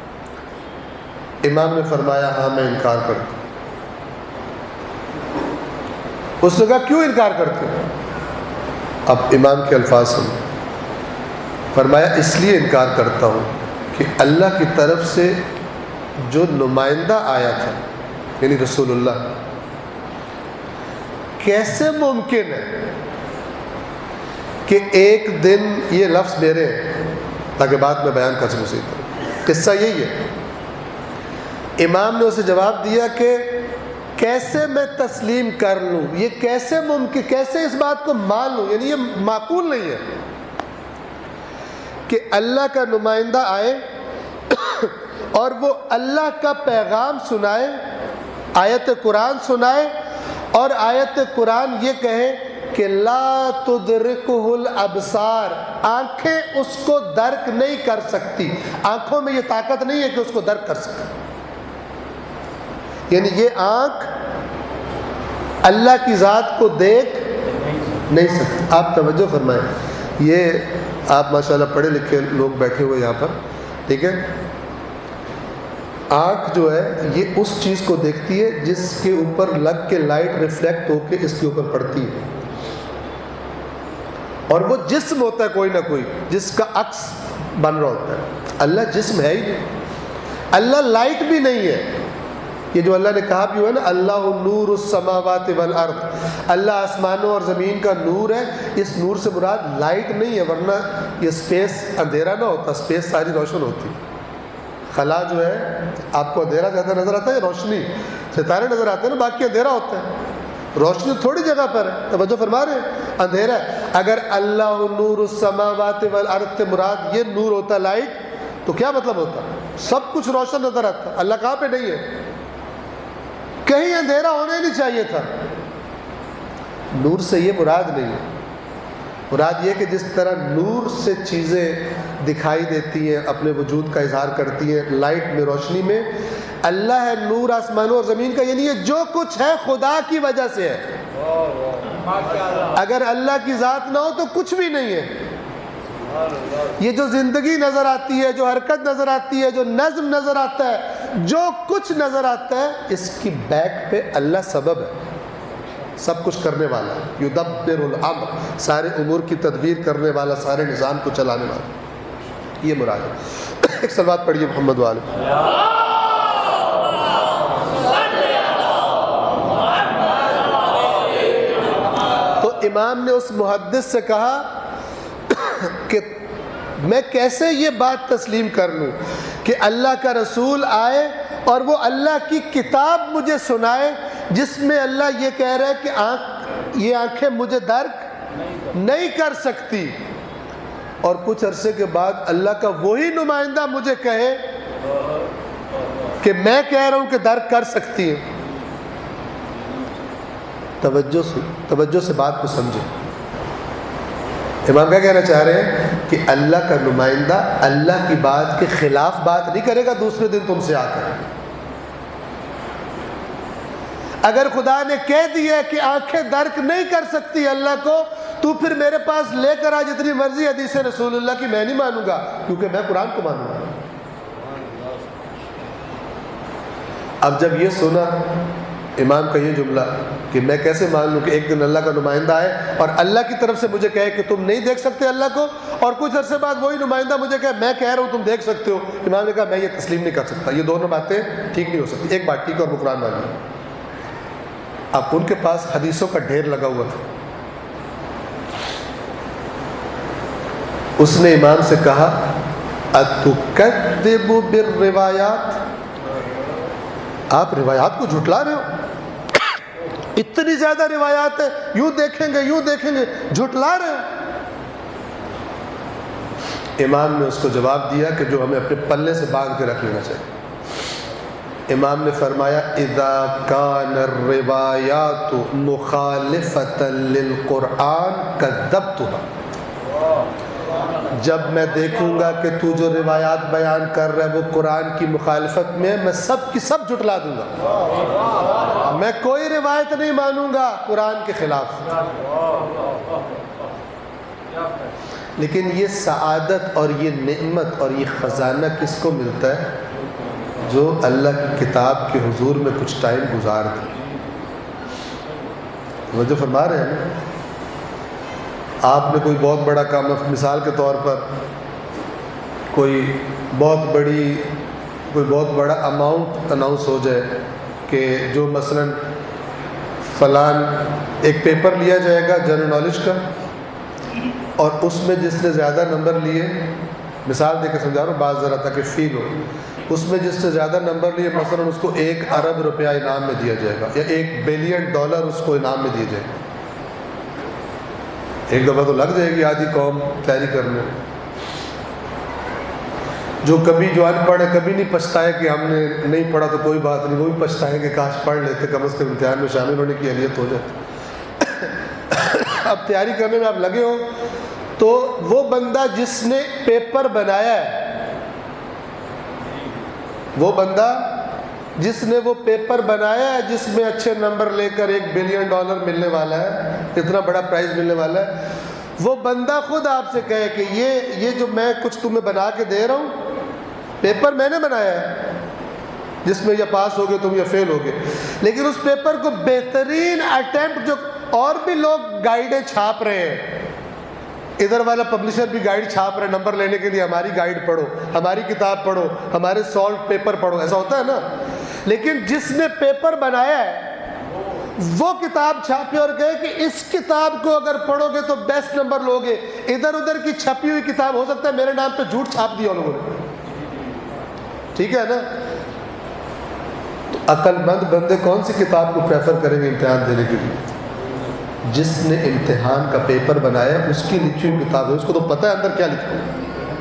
امام نے فرمایا ہاں میں انکار کرتا ہوں۔ اس نے کہا کیوں انکار کرتے ہو؟ اب امام کے الفاظ سنو، فرمایا اس لیے انکار کرتا ہوں کہ اللہ کی طرف سے جو نمائندہ آیا تھا یعنی رسول اللہ، کیسے ممکن ہے کہ ایک دن، یہ لفظ میرے تاکہ بعد میں بیان کر سکوں، قصہ یہی ہے۔ امام نے اسے جواب دیا کہ کیسے میں تسلیم کر لوں، یہ کیسے ممکن، کیسے اس بات کو مان لوں، یعنی یہ معقول نہیں ہے کہ اللہ کا نمائندہ آئے اور وہ اللہ کا پیغام سنائے، آیت قرآن سنائے، اور آیت قرآن یہ کہے کہ لا تدرکہ الابصار، آنکھیں اس کو درک نہیں کر سکتی، آنکھوں میں یہ طاقت نہیں ہے کہ اس کو درک کر سکے، یعنی یہ آنکھ اللہ کی ذات کو دیکھ نہیں سکتی۔ آپ توجہ فرمائیں، یہ آپ ماشاءاللہ پڑھے لکھے لوگ بیٹھے ہوئے یہاں پر، ٹھیک ہے، آنکھ جو ہے یہ اس چیز کو دیکھتی ہے جس کے اوپر لگ کے لائٹ ریفلیکٹ ہو کے اس کے اوپر پڑتی ہے، اور وہ جسم ہوتا ہے کوئی نہ کوئی جس کا عکس بن رہا ہوتا ہے۔ اللہ جسم ہے ہی نہیں، اللہ لائٹ بھی نہیں ہے، یہ جو اللہ نے کہا بھی ہوا ہے نا، اللہ نور السماوات والارض، اللہ آسمانوں اور زمین کا نور ہے، اس نور سے مراد لائٹ نہیں ہے، ورنہ یہ اسپیس اندھیرا نہ ہوتا، اسپیس ساری روشن ہوتی۔ خلا جو ہے آپ کو اندھیرا زیادہ نظر آتا ہے، روشنی ستارے نظر آتے ہیں نا، باقی اندھیرا ہوتا ہے، روشنی تھوڑی جگہ پر ہے، توجہ فرما رہے ہیں، اندھیرا ہے۔ اگر اللہ نور السماوات والارض سے مراد یہ نور ہوتا لائٹ، تو کیا مطلب ہوتا؟ سب کچھ روشن نظر آتا۔ اللہ کہاں پہ نہیں ہے؟ کہیں اندھیرا ہونا ہی نہیں چاہیے تھا۔ نور سے یہ مراد نہیں ہے، مراد یہ کہ جس طرح نور سے چیزیں دکھائی دیتی ہیں، اپنے وجود کا اظہار کرتی ہیں لائٹ میں، روشنی میں، اللہ ہے نور آسمانوں اور زمین کا، یعنی یہ جو کچھ ہے خدا کی وجہ سے ہے۔ اگر اللہ کی ذات نہ ہو تو کچھ بھی نہیں ہے۔ یہ جو زندگی نظر آتی ہے، جو حرکت نظر آتی ہے، جو نظم نظر آتا ہے، جو کچھ نظر آتا ہے، اس کی بیک پہ اللہ سبب ہے، سب کچھ کرنے والا، یدبر الامر، سارے امور کی تدبیر کرنے والا، سارے نظام کو چلانے والا، یہ مراد ہے۔ ایک صلوات پڑھیے محمد والے۔ تو امام نے اس محدث سے کہا کہ میں کیسے یہ بات تسلیم کر لوں کہ اللہ کا رسول آئے اور وہ اللہ کی کتاب مجھے سنائے جس میں اللہ یہ کہہ رہا ہے کہ یہ آنکھیں مجھے درک نہیں کر سکتی، اور کچھ عرصے کے بعد اللہ کا وہی نمائندہ مجھے کہے کہ میں کہہ رہا ہوں کہ درک کر سکتی ہے۔ توجہ سے بات کو سمجھیں۔ امام کیا کہنا چاہ رہے ہیں کہ اللہ کا نمائندہ اللہ کی بات کے خلاف بات نہیں کرے گا دوسرے دن تم سے آ کر۔ اگر خدا نے کہہ دیا کہ آنکھیں درک نہیں کر سکتی اللہ کو، تو پھر میرے پاس لے کر آ جتنی مرضی حدیث رسول اللہ کی، میں نہیں مانوں گا، کیونکہ میں قرآن کو مانوں گا۔ اب جب یہ سنا امام کا یہ جملہ کہ میں کیسے مان لوں کہ ایک دن اللہ کا نمائندہ آئے اور اللہ کی طرف سے مجھے کہے کہ تم نہیں دیکھ سکتے اللہ کو، اور کچھ عرصے بعد وہی نمائندہ مجھے کہے میں کہہ رہا ہوں تم دیکھ سکتے ہو، امام نے کہا میں یہ تسلیم نہیں کر سکتا، یہ دونوں باتیں ٹھیک نہیں ہو سکتی، ایک بات ٹھیک ہے اور وہ قرآن مانی۔ اب ان کے پاس حدیثوں کا ڈھیر لگا ہوا تھا۔ اس نے امام سے کہا اتکذب بالروایات، آپ روایات کو جھٹلا رہے ہو؟ اتنی زیادہ روایات ہیں، یوں دیکھیں گے جھٹلا رہے ہو؟ امام نے اس کو جواب دیا کہ جو ہمیں اپنے پلے سے باندھ کے رکھ لینا چاہیے۔ امام نے فرمایا اذا کان الروایات مخالفۃ للقرآن کذبتها، جب میں دیکھوں گا کہ تو جو روایات بیان کر رہا ہے وہ قرآن کی مخالفت میں، میں سب کی سب جھٹلا دوں گا، میں کوئی روایت نہیں مانوں گا قرآن کے خلاف۔ لیکن یہ سعادت اور یہ نعمت اور یہ خزانہ کس کو ملتا ہے؟ جو اللہ کی کتاب کے حضور میں کچھ ٹائم گزار دے۔ وہ جو فرما رہے ہیں آپ نے کوئی بہت بڑا کام، مثال کے طور پر کوئی بہت بڑا اماؤنٹ اناؤنس ہو جائے کہ جو مثلا فلان ایک پیپر لیا جائے گا جنرل نالج کا، اور اس میں جس نے زیادہ نمبر لیے، مثال دے کے سمجھا رہا ہوں بات ذرا تاکہ فیل ہو، اس میں جس نے زیادہ نمبر لیے مثلا اس کو 1 ارب روپیہ انعام میں دیا جائے گا، یا $1 بلین اس کو انعام میں دیا جائے گا۔ ایک دفعہ تو لگ جائے گی آدھی قوم تیاری کرنے، جو کبھی جو ان پڑھ ہے کبھی نہیں پچھتائے کہ ہم نے نہیں پڑھا تو کوئی بات نہیں، وہ بھی پچھتائیں کہ کاش پڑھ لیتے، کم از کم امتحان میں شامل ہونے کی اہلیت ہو جاتی۔ اب تیاری کرنے میں آپ لگے ہو تو وہ بندہ جس نے پیپر بنایا ہے، وہ بندہ جس نے وہ پیپر بنایا ہے جس میں اچھے نمبر لے کر $1 بلین ملنے والا ہے، اتنا بڑا پرائز ملنے والا ہے، وہ بندہ خود آپ سے کہے کہ یہ جو میں کچھ تمہیں بنا کے دے رہا ہوں پیپر میں نے بنایا ہے، جس میں یا پاس ہوگے تم یا فیل ہوگے، لیکن اس پیپر کو بہترین اٹیمپٹ جو اور بھی لوگ گائیڈیں چھاپ رہے ہیں، ادھر والا پبلشر بھی گائیڈ چھاپ رہے نمبر لینے کے لیے، ہماری گائیڈ پڑھو، ہماری کتاب پڑھو، ہمارے سالٹ پیپر پڑھو، ایسا ہوتا ہے نا، لیکن جس نے پیپر بنایا ہے وہ کتاب چھاپی اور کہے کہ اس کتاب کو اگر پڑھو گے تو بیسٹ نمبر لوگے، ادھر ادھر کی چھپی ہوئی کتاب ہو سکتا ہے میرے نام پہ جھوٹ چھاپ دیا لوگوں نے، ٹھیک ہے نا؟ تو عقل مند بندے کون سی کتاب کو پریفر کریں گے امتحان دینے کے لیے؟ جس نے امتحان کا پیپر بنایا اس کی لکھی ہوئی کتاب ہے، اس کو تو پتہ ہے اندر کیا لکھا ہے،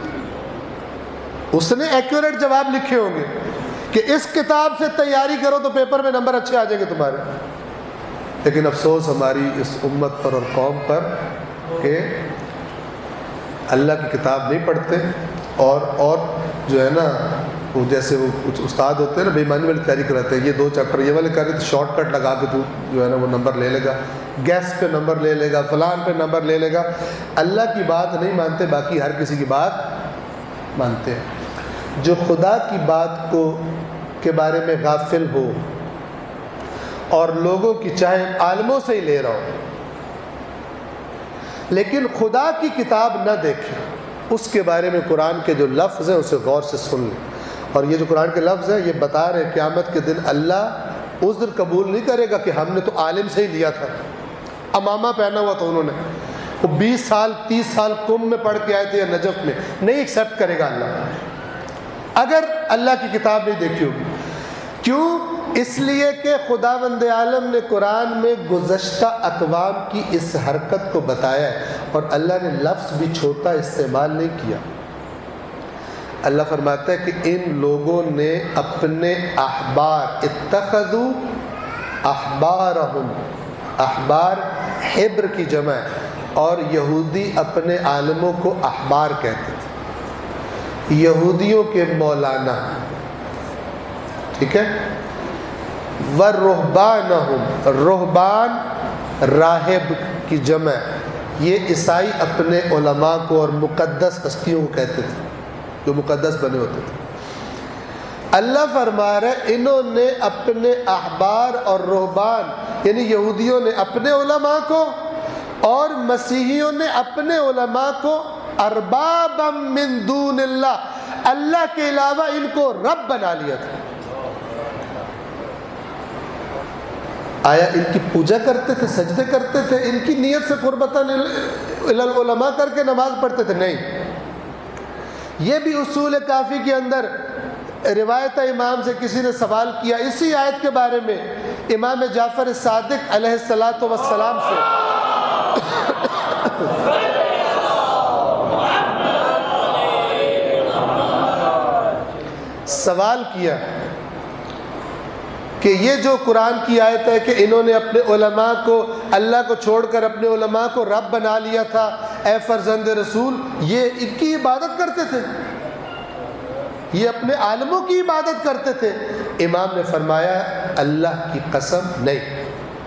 اس نے ایکوریٹ جواب لکھے ہوں گے کہ اس کتاب سے تیاری کرو تو پیپر میں نمبر اچھے آ جائیں گے تمہارے۔ لیکن افسوس ہماری اس امت پر اور قوم پر کہ اللہ کی کتاب نہیں پڑھتے، اور جو ہے نا وہ جیسے وہ کچھ استاد ہوتے ہیں نا بے ایمانی والی تیاری کراتے ہیں، یہ 2 چیپٹر یہ والے کر رہے تو شارٹ کٹ لگا کے تو جو ہے نا وہ نمبر لے لے گا، گیس پہ نمبر لے لے گا، فلان پہ نمبر لے لے گا۔ اللہ کی بات نہیں مانتے، باقی ہر کسی کی بات مانتے ہیں۔ جو خدا کی بات کو کے بارے میں غافل ہو اور لوگوں کی چاہے عالموں سے ہی لے رہا ہو لیکن خدا کی کتاب نہ دیکھے، اس کے بارے میں قرآن کے جو لفظ ہیں اسے غور سے سن لیں۔ اور یہ جو قرآن کے لفظ ہیں یہ بتا رہے ہیں قیامت کے دن اللہ عذر قبول نہیں کرے گا کہ ہم نے تو عالم سے ہی لیا تھا، امامہ پہنا ہوا تھا انہوں نے، وہ 20 سال 30 سال قم میں پڑھ کے آئے تھے یا نجف میں، نہیں ایکسیپٹ کرے گا اللہ اگر اللہ کی کتاب نہیں دیکھی ہوگی۔ کیوں؟ اس لیے کہ خداوند عالم نے قرآن میں گزشتہ اقوام کی اس حرکت کو بتایا ہے، اور اللہ نے لفظ بھی چھوٹا استعمال نہیں کیا۔ اللہ فرماتا ہے کہ ان لوگوں نے اپنے احبار، اتخذوا احبارہم، احبار حبر کی جمع ہے، اور یہودی اپنے عالموں کو احبار کہتے تھے، یہودیوں کے مولانا، ٹھیک ہے؟ وَالرُّهْبَانَهُمْ، رہبان راہب کی جمع، یہ عیسائی اپنے علماء کو اور مقدس ہستیوں کو کہتے تھے جو مقدس بنے ہوتے تھے۔ اللہ فرما رہے انہوں نے اپنے احبار اور رہبان یعنی یہودیوں نے اپنے علماء کو اور مسیحیوں نے اپنے علماء کو اربابا من دون اللہ، اللہ کے علاوہ ان کو رب بنا لیا تھا۔ آیا ان کی پوجا کرتے تھے، سجدے کرتے تھے، ان کی نیت سے قربتاً العلماء کر کے نماز پڑھتے تھے؟ نہیں۔ یہ بھی اصول کافی کے اندر روایت امام سے کسی نے سوال کیا اسی آیت کے بارے میں، امام جعفر صادق علیہ الصلاۃ والسلام سے سوال کیا کہ یہ جو قرآن کی آیت ہے کہ انہوں نے اپنے علماء کو اللہ کو چھوڑ کر اپنے علماء کو رب بنا لیا تھا، اے فرزند رسول یہ ان کی عبادت کرتے تھے، یہ اپنے عالموں کی عبادت کرتے تھے؟ امام نے فرمایا اللہ کی قسم نہیں،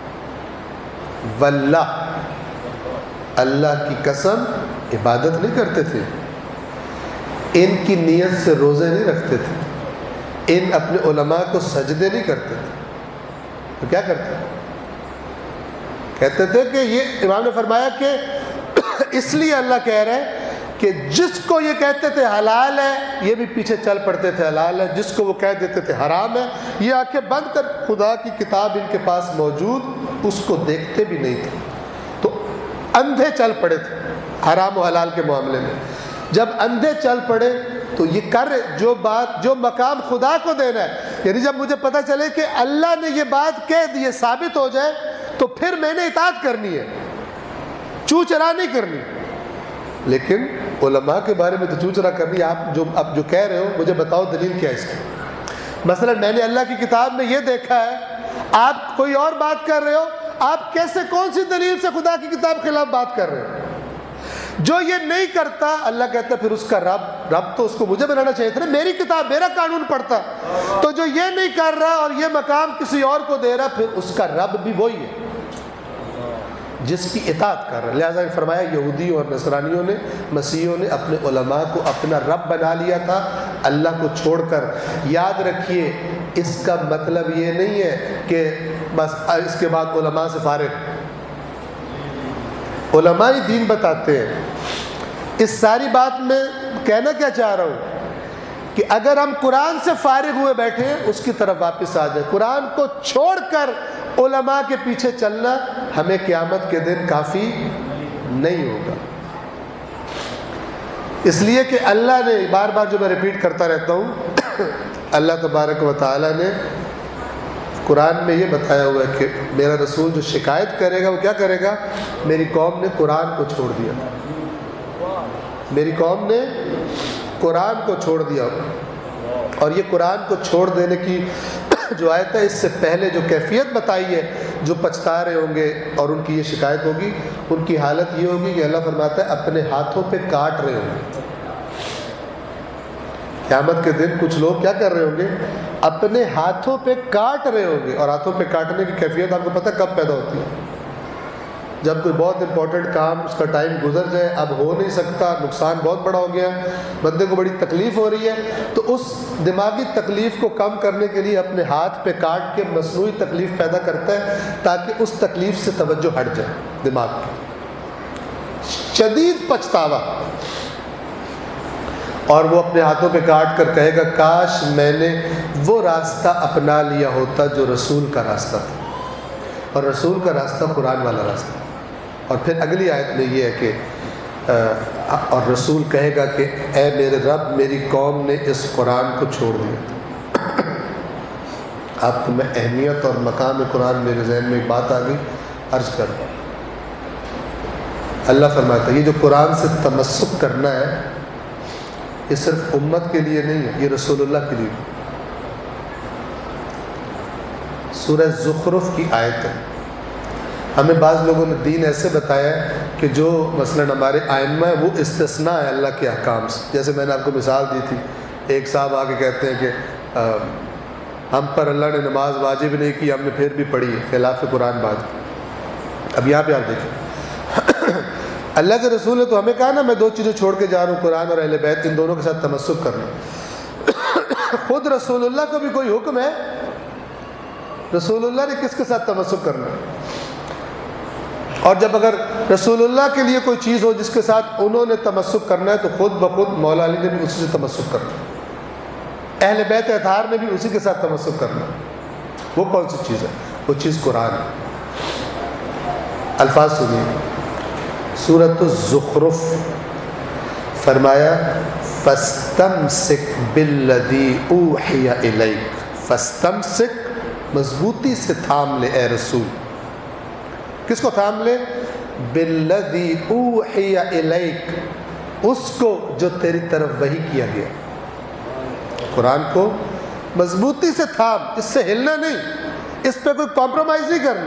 واللہ اللہ کی قسم عبادت نہیں کرتے تھے، ان کی نیت سے روزے نہیں رکھتے تھے، ان اپنے علماء کو سجدے نہیں کرتے تھے، تو کیا کرتے تھے؟ کہتے تھے کہ یہ امام نے فرمایا کہ اس لیے اللہ کہہ رہے ہیں کہ جس کو یہ کہتے تھے حلال ہے یہ بھی پیچھے چل پڑتے تھے حلال ہے، جس کو وہ کہہ دیتے تھے حرام ہے یہ آنکھیں بند کر، خدا کی کتاب ان کے پاس موجود اس کو دیکھتے بھی نہیں تھے، تو اندھے چل پڑے تھے حرام و حلال کے معاملے میں۔ جب اندھے چل پڑے تو یہ کر جو بات جو مقام خدا کو دینا ہے، یعنی جب مجھے پتہ چلے کہ اللہ نے یہ بات کہہ دی، ثابت ہو جائے تو پھر میں نے اطاعت کرنی ہے، چو چرا نہیں کرنی۔ لیکن علماء کے بارے میں تو چو چرا کرنی، آپ جو کہہ رہے ہو مجھے بتاؤ دلیل کیا ہے اس کی؟ مثلا میں نے اللہ کی کتاب میں یہ دیکھا ہے، آپ کوئی اور بات کر رہے ہو، آپ کیسے کون سی دلیل سے خدا کی کتاب کے خلاف بات کر رہے ہو؟ جو یہ نہیں کرتا اللہ کہتا ہے پھر اس کا رب تو اس کو مجھے بنانا چاہیے تھا نا، میری کتاب میرا قانون پڑھتا، تو جو یہ نہیں کر رہا اور یہ مقام کسی اور کو دے رہا پھر اس کا رب بھی وہی ہے جس کی اطاعت کر رہا ہے۔ لہٰذا فرمایا یہودیوں اور نصرانیوں نے مسیحیوں نے اپنے علماء کو اپنا رب بنا لیا تھا اللہ کو چھوڑ کر۔ یاد رکھیے اس کا مطلب یہ نہیں ہے کہ بس اس کے بعد علماء سے فارغ، علماء ہی دین بتاتے ہیں۔ اس ساری بات میں کہنا کیا چاہ رہا ہوں کہ اگر ہم قرآن سے فارغ ہوئے بیٹھے اس کی طرف واپس آ جائیں. قرآن کو چھوڑ کر علماء کے پیچھے چلنا ہمیں قیامت کے دن کافی نہیں ہوگا. اس لیے کہ اللہ نے بار بار جو میں ریپیٹ کرتا رہتا ہوں اللہ تبارک و تعالیٰ نے قرآن میں یہ بتایا ہوا ہے کہ میرا رسول جو شکایت کرے گا وہ کیا کرے گا؟ میری قوم نے قرآن کو چھوڑ دیا, میری قوم نے قرآن کو چھوڑ دیا. اور یہ قرآن کو چھوڑ دینے کی جو آیت ہے اس سے پہلے جو کیفیت بتائی ہے, جو پچھتا رہے ہوں گے اور ان کی یہ شکایت ہوگی, ان کی حالت یہ ہوگی کہ اللہ فرماتا ہے اپنے ہاتھوں پہ کاٹ رہے ہوں گے. قیامت کے دن کچھ لوگ کیا کر رہے ہوں گے؟ اپنے ہاتھوں پہ کاٹ رہے ہوں گے. اور ہاتھوں پہ کاٹنے کی کیفیت آپ کو پتہ کب پیدا ہوتی ہے؟ جب کوئی بہت امپورٹنٹ کام اس کا ٹائم گزر جائے, اب ہو نہیں سکتا, نقصان بہت بڑا ہو گیا, بندے کو بڑی تکلیف ہو رہی ہے, تو اس دماغی تکلیف کو کم کرنے کے لیے اپنے ہاتھ پہ کاٹ کے مصنوعی تکلیف پیدا کرتا ہے تاکہ اس تکلیف سے توجہ ہٹ جائے دماغ کی. شدید پچھتاوا. اور وہ اپنے ہاتھوں پہ کاٹ کر کہے گا کاش میں نے وہ راستہ اپنا لیا ہوتا جو رسول کا راستہ تھا. اور رسول کا راستہ قرآن والا راستہ. اور پھر اگلی آیت میں یہ ہے کہ اور رسول کہے گا کہ اے میرے رب میری قوم نے اس قرآن کو چھوڑ دیا. آپ کو میں اہمیت اور مقام قرآن میرے ذہن میں ایک بات آ گئی, عرض کر دوں. اللہ فرماتا ہے یہ جو قرآن سے تمسک کرنا ہے یہ صرف امت کے لیے نہیں ہے, یہ رسول اللہ کے لیے. سورہ زخرف کی آیت ہے. ہمیں بعض لوگوں نے دین ایسے بتایا ہے کہ جو مثلاً ہمارے ائمہ ہیں وہ استثناء ہے اللہ کے احکام سے. جیسے میں نے آپ کو مثال دی تھی, ایک صاحب آ کے کہتے ہیں کہ ہم پر اللہ نے نماز واجب نہیں کی, ہم نے پھر بھی پڑھی ہے, خلاف قرآن بات. اب یہاں پہ آپ دیکھیں اللہ کے رسول نے تو ہمیں کہا نا میں دو چیزیں چھوڑ کے جا رہا ہوں, قرآن اور اہل بیت, ان دونوں کے ساتھ تمسک کرنا. خود رسول اللہ کو بھی کوئی حکم ہے, رسول اللہ نے کس کے ساتھ تمسک کرنا ہے. اور جب اگر رسول اللہ کے لیے کوئی چیز ہو جس کے ساتھ انہوں نے تمسک کرنا ہے تو خود بخود مولا علی نے بھی اسی سے تمسک کرنا ہے, اہل بیت اطہار نے بھی اسی کے ساتھ تمسک کرنا ہے. وہ کون سی چیز ہے؟ وہ چیز قرآن ہے. الفاظ سنیے, سورۃ الزخرف فرمایا فاستمسک بالذی اوحی الیک. فاستمسک مضبوطی سے تھام لے اے رسول. کس کو تھام لے؟ بالذی اوحی الیک, اس کو جو تیری طرف وحی کیا گیا. قرآن کو مضبوطی سے تھام, اس سے ہلنا نہیں, اس پہ کوئی کمپرومائز نہیں کرنا.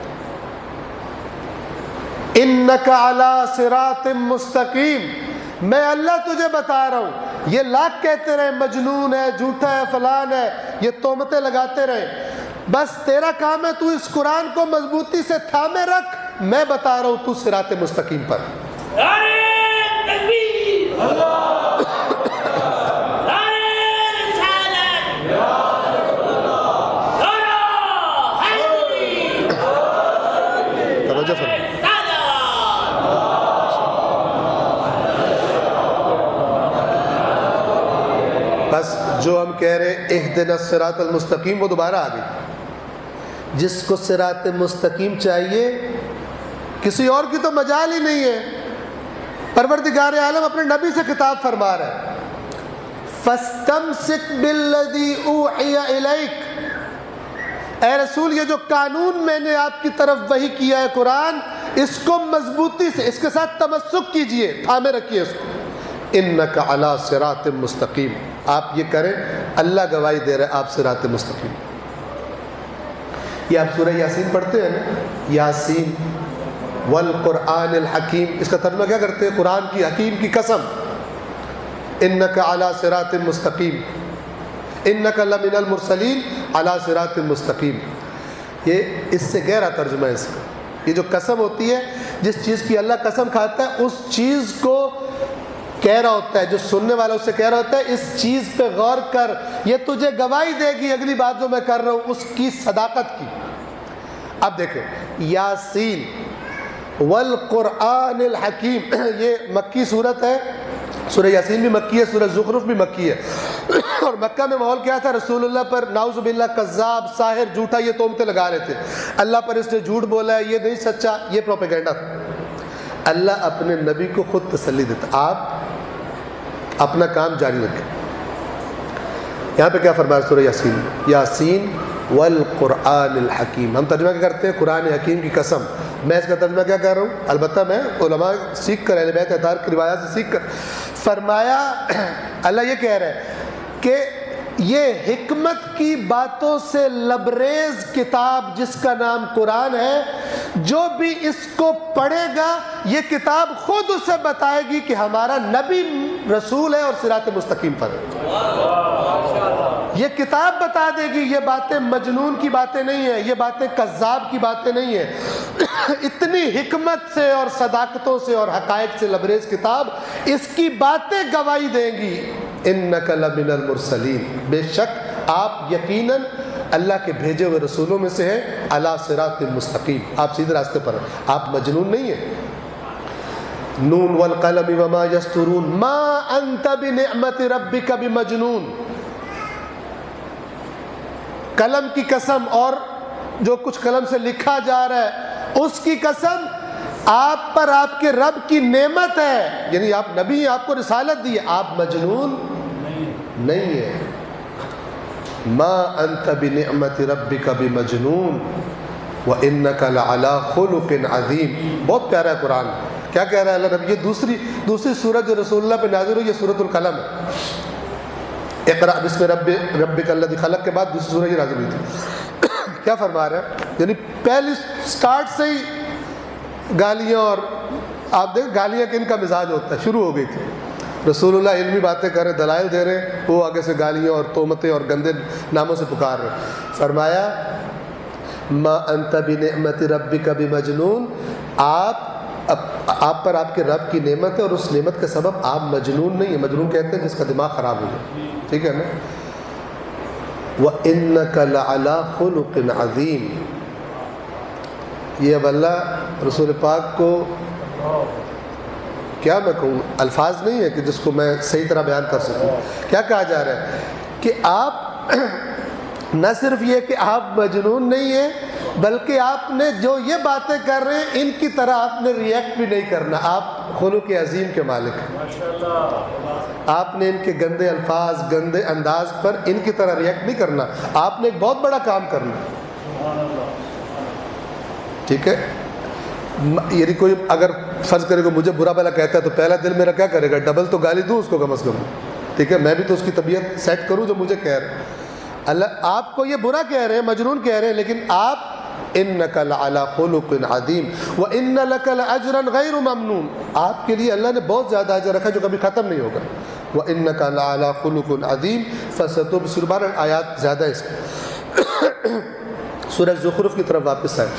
انک علی صراط مستقیم, میں اللہ تجھے بتا رہا ہوں. یہ لاکھ کہتے رہے مجنون ہے, جھوٹا ہے, فلان ہے, یہ تہمتیں لگاتے رہے, بس تیرا کام ہے تو اس قرآن کو مضبوطی سے تھامے رکھ. میں بتا رہا ہوں تو صراط مستقیم پر. توجہ فرمائیں. بس جو ہم کہہ رہے اہدنا الصراط المستقیم وہ دوبارہ آ گئی. جس کو صراط مستقیم چاہیے کسی اور کی تو مجال ہی نہیں ہے. پروردگار عالم اپنے نبی سے خطاب فرما رہا ہے فاستمسک بالذی اوحی الیک. اے رسول یہ جو قانون میں نے آپ کی طرف وحی کیا ہے قرآن, اس کو مضبوطی سے اس کے ساتھ تمسک کیجئے, تھامے رکھیے اس کو. انک علی صراط مستقیم, آپ یہ کریں, اللہ گواہی دے رہا ہے آپ صراط مستقیم. یہ آپ سورہ یاسین پڑھتے ہیں نا, یاسین والقرآن الحکیم, اس کا ترجمہ کیا کرتے ہیں؟ قرآن کی حکیم کی قسم. انک علی صراط مستقیم, انک لمن المرسلین علی صراط مستقیم. یہ اس سے گہرا ترجمہ ہے اس کا. یہ جو قسم ہوتی ہے, جس چیز کی اللہ قسم کھاتا ہے اس چیز کو کہہ رہا ہوتا ہے, جو سننے والا اس سے کہہ رہا ہوتا ہے اس چیز پہ غور کر, یہ تجھے گواہی دے گی اگلی بات جو میں کر رہا ہوں اس کی صداقت کی. اب دیکھیں یاسین والقرآن الحکیم, یہ مکی صورت ہے. سورہ یاسین بھی مکی ہے, سورہ زخرف بھی مکی ہے. اور مکہ میں ماحول کیا تھا؟ رسول اللہ پر نعوذ باللہ کذاب، ساحر، جھوٹا، یہ تہمتیں لگا رہے تھے، اللہ پر اس نے جھوٹ بولا ہے، یہ نہیں سچا، یہ پروپیگنڈا تھا۔ اللہ اپنے نبی کو خود تسلی دیتا، آپ اپنا کام جاری رکھیں۔ یہاں پہ کیا فرمایا سورہ یاسین؟ یاسین والقرآن الحکیم۔ ہم ترجمہ کیا کرتے ہیں؟ قرآن حکیم کی قسم۔ میں اس کا ترجمہ کیا کر رہا ہوں؟ البتہ میں علماء سیکھ کر، اہل بیت اطہار کی روایات سے سیکھ کر فرمایا، اللہ یہ کہہ رہا ہے کہ یہ حکمت کی باتوں سے لبریز کتاب جس کا نام قرآن ہے، جو بھی اس کو پڑھے گا یہ کتاب خود اسے بتائے گی کہ ہمارا نبی رسول ہے اور صراط مستقیم پر ہے۔ یہ کتاب بتا دے گی، یہ باتیں مجنون کی باتیں نہیں ہیں، یہ باتیں کذاب کی باتیں نہیں ہیں۔ اتنی حکمت سے اور صداقتوں سے اور حقائق سے لبریز کتاب اس کی باتیں گواہی دیں گی۔ انک لمن المرسلین، بے شک آپ یقیناً اللہ کے بھیجے ہوئے رسولوں میں سے ہیں، علی صراط مستقیم، آپ سیدھے راستے پر ہیں، آپ مجنون نہیں ہیں۔ نون والقلم وما یسطرون ما انت بنعمت ربک بمجنون، قلم کی قسم اور جو کچھ قلم سے لکھا جا رہا ہے اس کی قسم، آپ پر آپ کے رب کی نعمت ہے، یعنی آپ نبی ہیں، آپ کو رسالت دی ہے، آپ مجنون نہیں ہیں۔ ما انت بنعمت ربک بمجنون وانک لعلی خلق عظیم۔ بہت پیارا ہے قرآن۔ کیا کہہ رہا ہے اللہ نبی؟ یہ دوسری سورت جو رسول اللہ پہ نازل ہوئی، یہ سورۃ القلم ہے۔ اقرأ بسم ربک الذی خلق کے بعد دوسری سورہ یہ نازل ہوئی تھی۔ کیا فرما رہا ہے؟ یعنی پہلی سٹارٹ سے ہی گالیاں، اور آپ دیکھ گالیاں کن کا مزاج ہوتا ہے، شروع ہو گئی تھی۔ رسول اللہ علمی باتیں کر رہے، دلائل دے رہے، وہ آگے سے گالیاں اور تہمتیں اور گندے ناموں سے پکار رہے۔ فرمایا ما انت بنعمت ربک بمجنون، آپ پر آپ کے رب کی نعمت ہے اور اس نعمت کے سبب آپ مجنون نہیں ہیں۔ مجنون کہتے ہیں جس کا دماغ خراب ہو جائے، ٹھیک ہے نا؟ وَإِنَّكَ لَعَلَىٰ خُلُقٍ عَظِيمٍ۔ یہ اب اللہ رسول پاک کو کیا میں کہوں، الفاظ نہیں ہے کہ جس کو میں صحیح طرح بیان کر سکوں۔ کیا کہا جا رہا ہے کہ آپ نہ صرف یہ کہ آپ مجنون نہیں ہیں، بلکہ آپ نے جو یہ باتیں کر رہے ہیں ان کی طرح آپ نے ریئیکٹ بھی نہیں کرنا۔ آپ خلق عظیم کے مالک ہیں، آپ نے ان کے گندے الفاظ، گندے انداز پر ان کی طرح ریئیکٹ نہیں کرنا، آپ نے ایک بہت بڑا کام کرنا، ٹھیک ہے؟ یعنی کوئی اگر فرض کرے کہ مجھے برا بھلا کہتا ہے تو پہلا دل میرا کیا کرے گا؟ ڈبل تو گالی دوں اس کو کم از کم، ٹھیک ہے؟ میں بھی تو اس کی طبیعت سیٹ کروں جو مجھے کہہ رہے ہیں۔ اللہ آپ کو یہ برا کہہ رہے ہیں، مجنون کہہ رہے ہیں، لیکن آپ انک لعلی خلق عظیم وان لک لاجرا غیر ممنون، آپ کے لیے اللہ نے بہت زیادہ اجر رکھا جو کبھی ختم نہیں ہوگا۔ وانک لعلی خلق عظیم فستبصر، آیات زیادہ اس سورہ زخرف کی طرف واپس آئے۔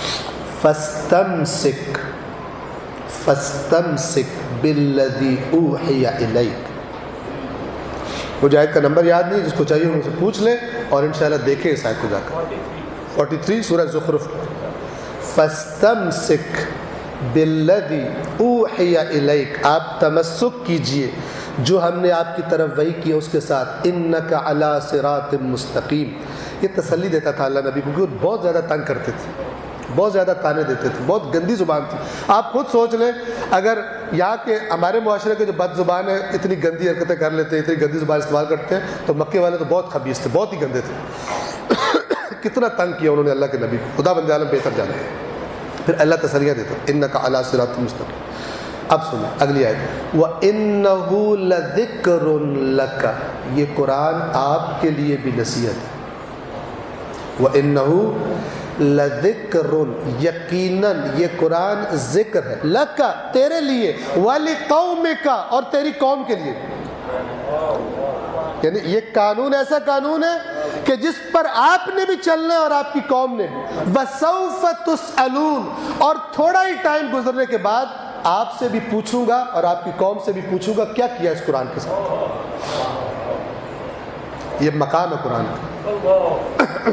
فاستمسک بالذی اوحی الیک، مجھے آیت کا نمبر یاد نہیں، جس کو چاہیے ان سے پوچھ لیں اور انشاءاللہ دیکھیں اس آیت کو جا کر۔ 43 سورہ زخرف۔ فاستمسک بالذی اوحی الیک، آپ تمسک کیجئے جو ہم نے آپ کی طرف وحی کیا اس کے ساتھ، انک علی صراط مستقیم۔ یہ تسلی دیتا تھا اللہ نبی کو، کیونکہ بہت زیادہ تنگ کرتے تھے، بہت زیادہ تانے دیتے تھے، بہت گندی زبان تھی۔ آپ خود سوچ لیں، اگر یہاں کے ہمارے معاشرے کے جو بد زبان ہیں اتنی گندی حرکتیں کر لیتے ہیں، اتنی گندی زبان استعمال کرتے ہیں، تو مکے والے تو بہت خبیث تھے، بہت ہی گندے تھے۔ کتنا تنگ کیا انہوں نے اللہ کے نبی کو، خدا بند عالم بہتر جانتے ہیں۔ پھر اللہ تسلیاں دیتا، انک علی صراط مستقیم۔ اب سنیں اگلی آیت، وَإِنَّهُ لَذِكْرٌ لَكَ، یہ قرآن آپ کے لیے بھی نصیحت ہے۔ وَإِنَّهُ لَذِكْرٌ، یقیناً یہ قرآن ذکر ہے، لَكَ تیرے لیے، وَلِقَوْمِكَ اور تیری قوم کے لیے۔ یعنی یہ قانون ایسا قانون ہے کہ جس پر آپ نے بھی چلنا ہے اور آپ کی قوم نے بھی۔ وَسَوْفَ تُسْأَلُونَ، اور تھوڑا ہی ٹائم گزرنے کے بعد آپ سے بھی پوچھوں گا اور آپ کی قوم سے بھی پوچھوں گا کیا کیا اس قرآن کے ساتھ۔ یہ مقام ہے قرآن کا۔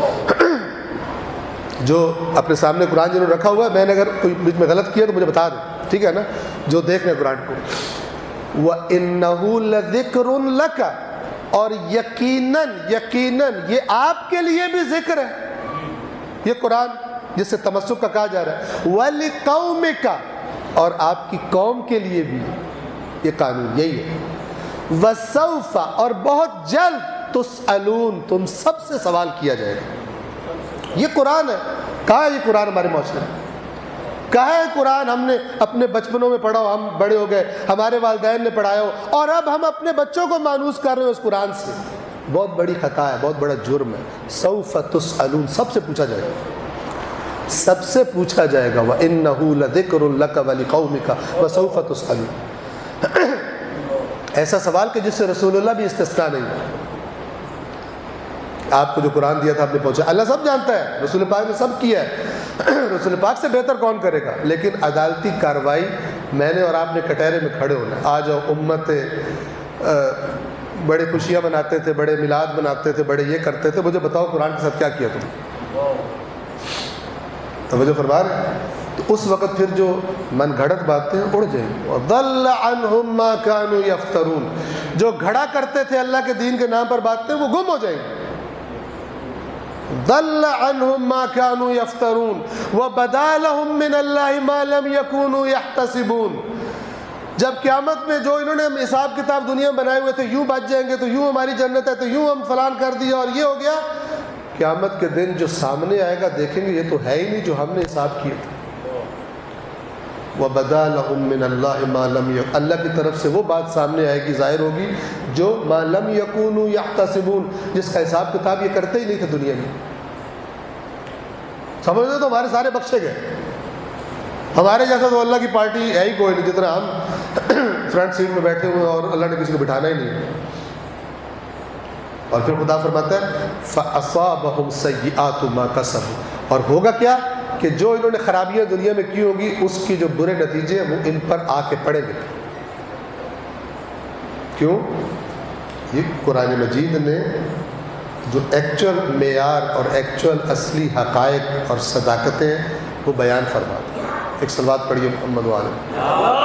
جو اپنے سامنے قرآن جنہوں نے رکھا ہوا ہے، میں نے اگر کوئی بیچ میں غلط کیا تو مجھے بتا دیں، ٹھیک ہے نا؟ جو دیکھ رہے قرآن کو، وَإِنَّهُ لَذِكْرٌ لَكَ، اور یقیناً یہ آپ کے لیے بھی ذکر ہے، یہ قرآن جس سے تمسک کا کہا جا رہا ہے، وَلِقَوْمِكَ، اور آپ کی قوم کے لیے بھی یہ قانون یہی ہے، وَسَوْفَ، اور بہت جلد، تُسْأَلُونَ، تم سب سے سوال کیا جائے گا۔ یہ قرآن ہے، کہاں ہے یہ قرآن ہمارے معاشرے میں؟ کہاں ہے قرآن؟ ہم نے اپنے بچپنوں میں پڑھا ہو، ہم بڑے ہو گئے، ہمارے والدین نے پڑھایا ہو، اور اب ہم اپنے بچوں کو مانوس کر رہے ہیں اس قرآن سے۔ بہت بڑی خطا ہے، بہت بڑا جرم ہے۔ سوف تسألون، سب سے پوچھا جائے گا، سب سے پوچھا جائے گا۔ وَإِنَّهُ لَذِكْرٌ لَكَ وَلِقَوْمِكَ وَسَوْفَ تُسْأَلُونَ۔ ایسا سوال کہ جس سے رسول اللہ بھی استثناء نہیں ہے۔ آپ کو جو قرآن دیا تھا آپ نے پہنچا، اللہ سب جانتا ہے، رسول پاک نے سب کیا ہے، رسول پاک سے بہتر کون کرے گا؟ لیکن عدالتی کارروائی میں نے اور آپ نے کٹہرے میں کھڑے ہونا ہے۔ آج امت بڑے خوشیاں مناتے تھے، بڑے میلاد مناتے تھے، بڑے یہ کرتے تھے، مجھے بتاؤ قرآن کے ساتھ کیا کیا تم؟ توجہ فرما رہے ہیں؟ تو اس وقت پھر جو من گھڑت باتیں اڑ جائیں گی۔ وَضَلَّ عَنْهُمْ مَا كَانُوا يَفْتَرُونَ، جو گھڑا کرتے تھے اللہ کے دین کے نام پر باتیں، وہ گم ہو جائیں گے۔ ضل عنهم ما كانوا يفترون وبدا لهم من الله ما لم يكونوا يحتسبون۔ جب قیامت میں جو انہوں نے حساب کتاب دنیا میں بنائے ہوئے تھے، یوں بچ جائیں گے تو یوں ہماری جنت ہے، تو یوں ہم فلان کر دیا اور یہ ہو گیا، قیامت کے دن جو سامنے آئے گا دیکھیں گے یہ تو ہے ہی نہیں جو ہم نے حساب کیا تھا۔ وَبَدَا لَهُم مِّنَ اللَّهِ مَا لَمْ يَكُونُوا، اللہ کی طرف سے وہ بات سامنے آئے گی، ظاہر ہوگی، جو مَا لَمْ يَكُونُوا يَحْتَسِبُونَ، جس کا حساب کتاب یہ کرتے ہی نہیں تھے دنیا میں۔ سمجھتے تو ہمارے سارے بخشے گئے، ہمارے جیسا تو اللہ کی پارٹی ہے ہی کوئی نہیں، جتنا ہم فرنٹ سیٹ میں بیٹھے ہوئے اور اللہ نے کسی کو بٹھانا ہی نہیں۔ اور پھر خدا فرماتا ہے فَأَصَابَهُمْ سَيِّئَاتُ مَا كَسَبُوا، اور ہوگا کیا کہ جو انہوں نے خرابیاں دنیا میں کی ہوگی اس کی جو برے نتیجے ہیں وہ ان پر آ کے پڑیں گے۔ کیوں؟ یہ قرآن مجید نے جو ایکچول معیار اور ایکچول اصلی حقائق اور صداقتیں وہ بیان فرما دی۔ ایک صلوات پڑھیے محمد وعلم۔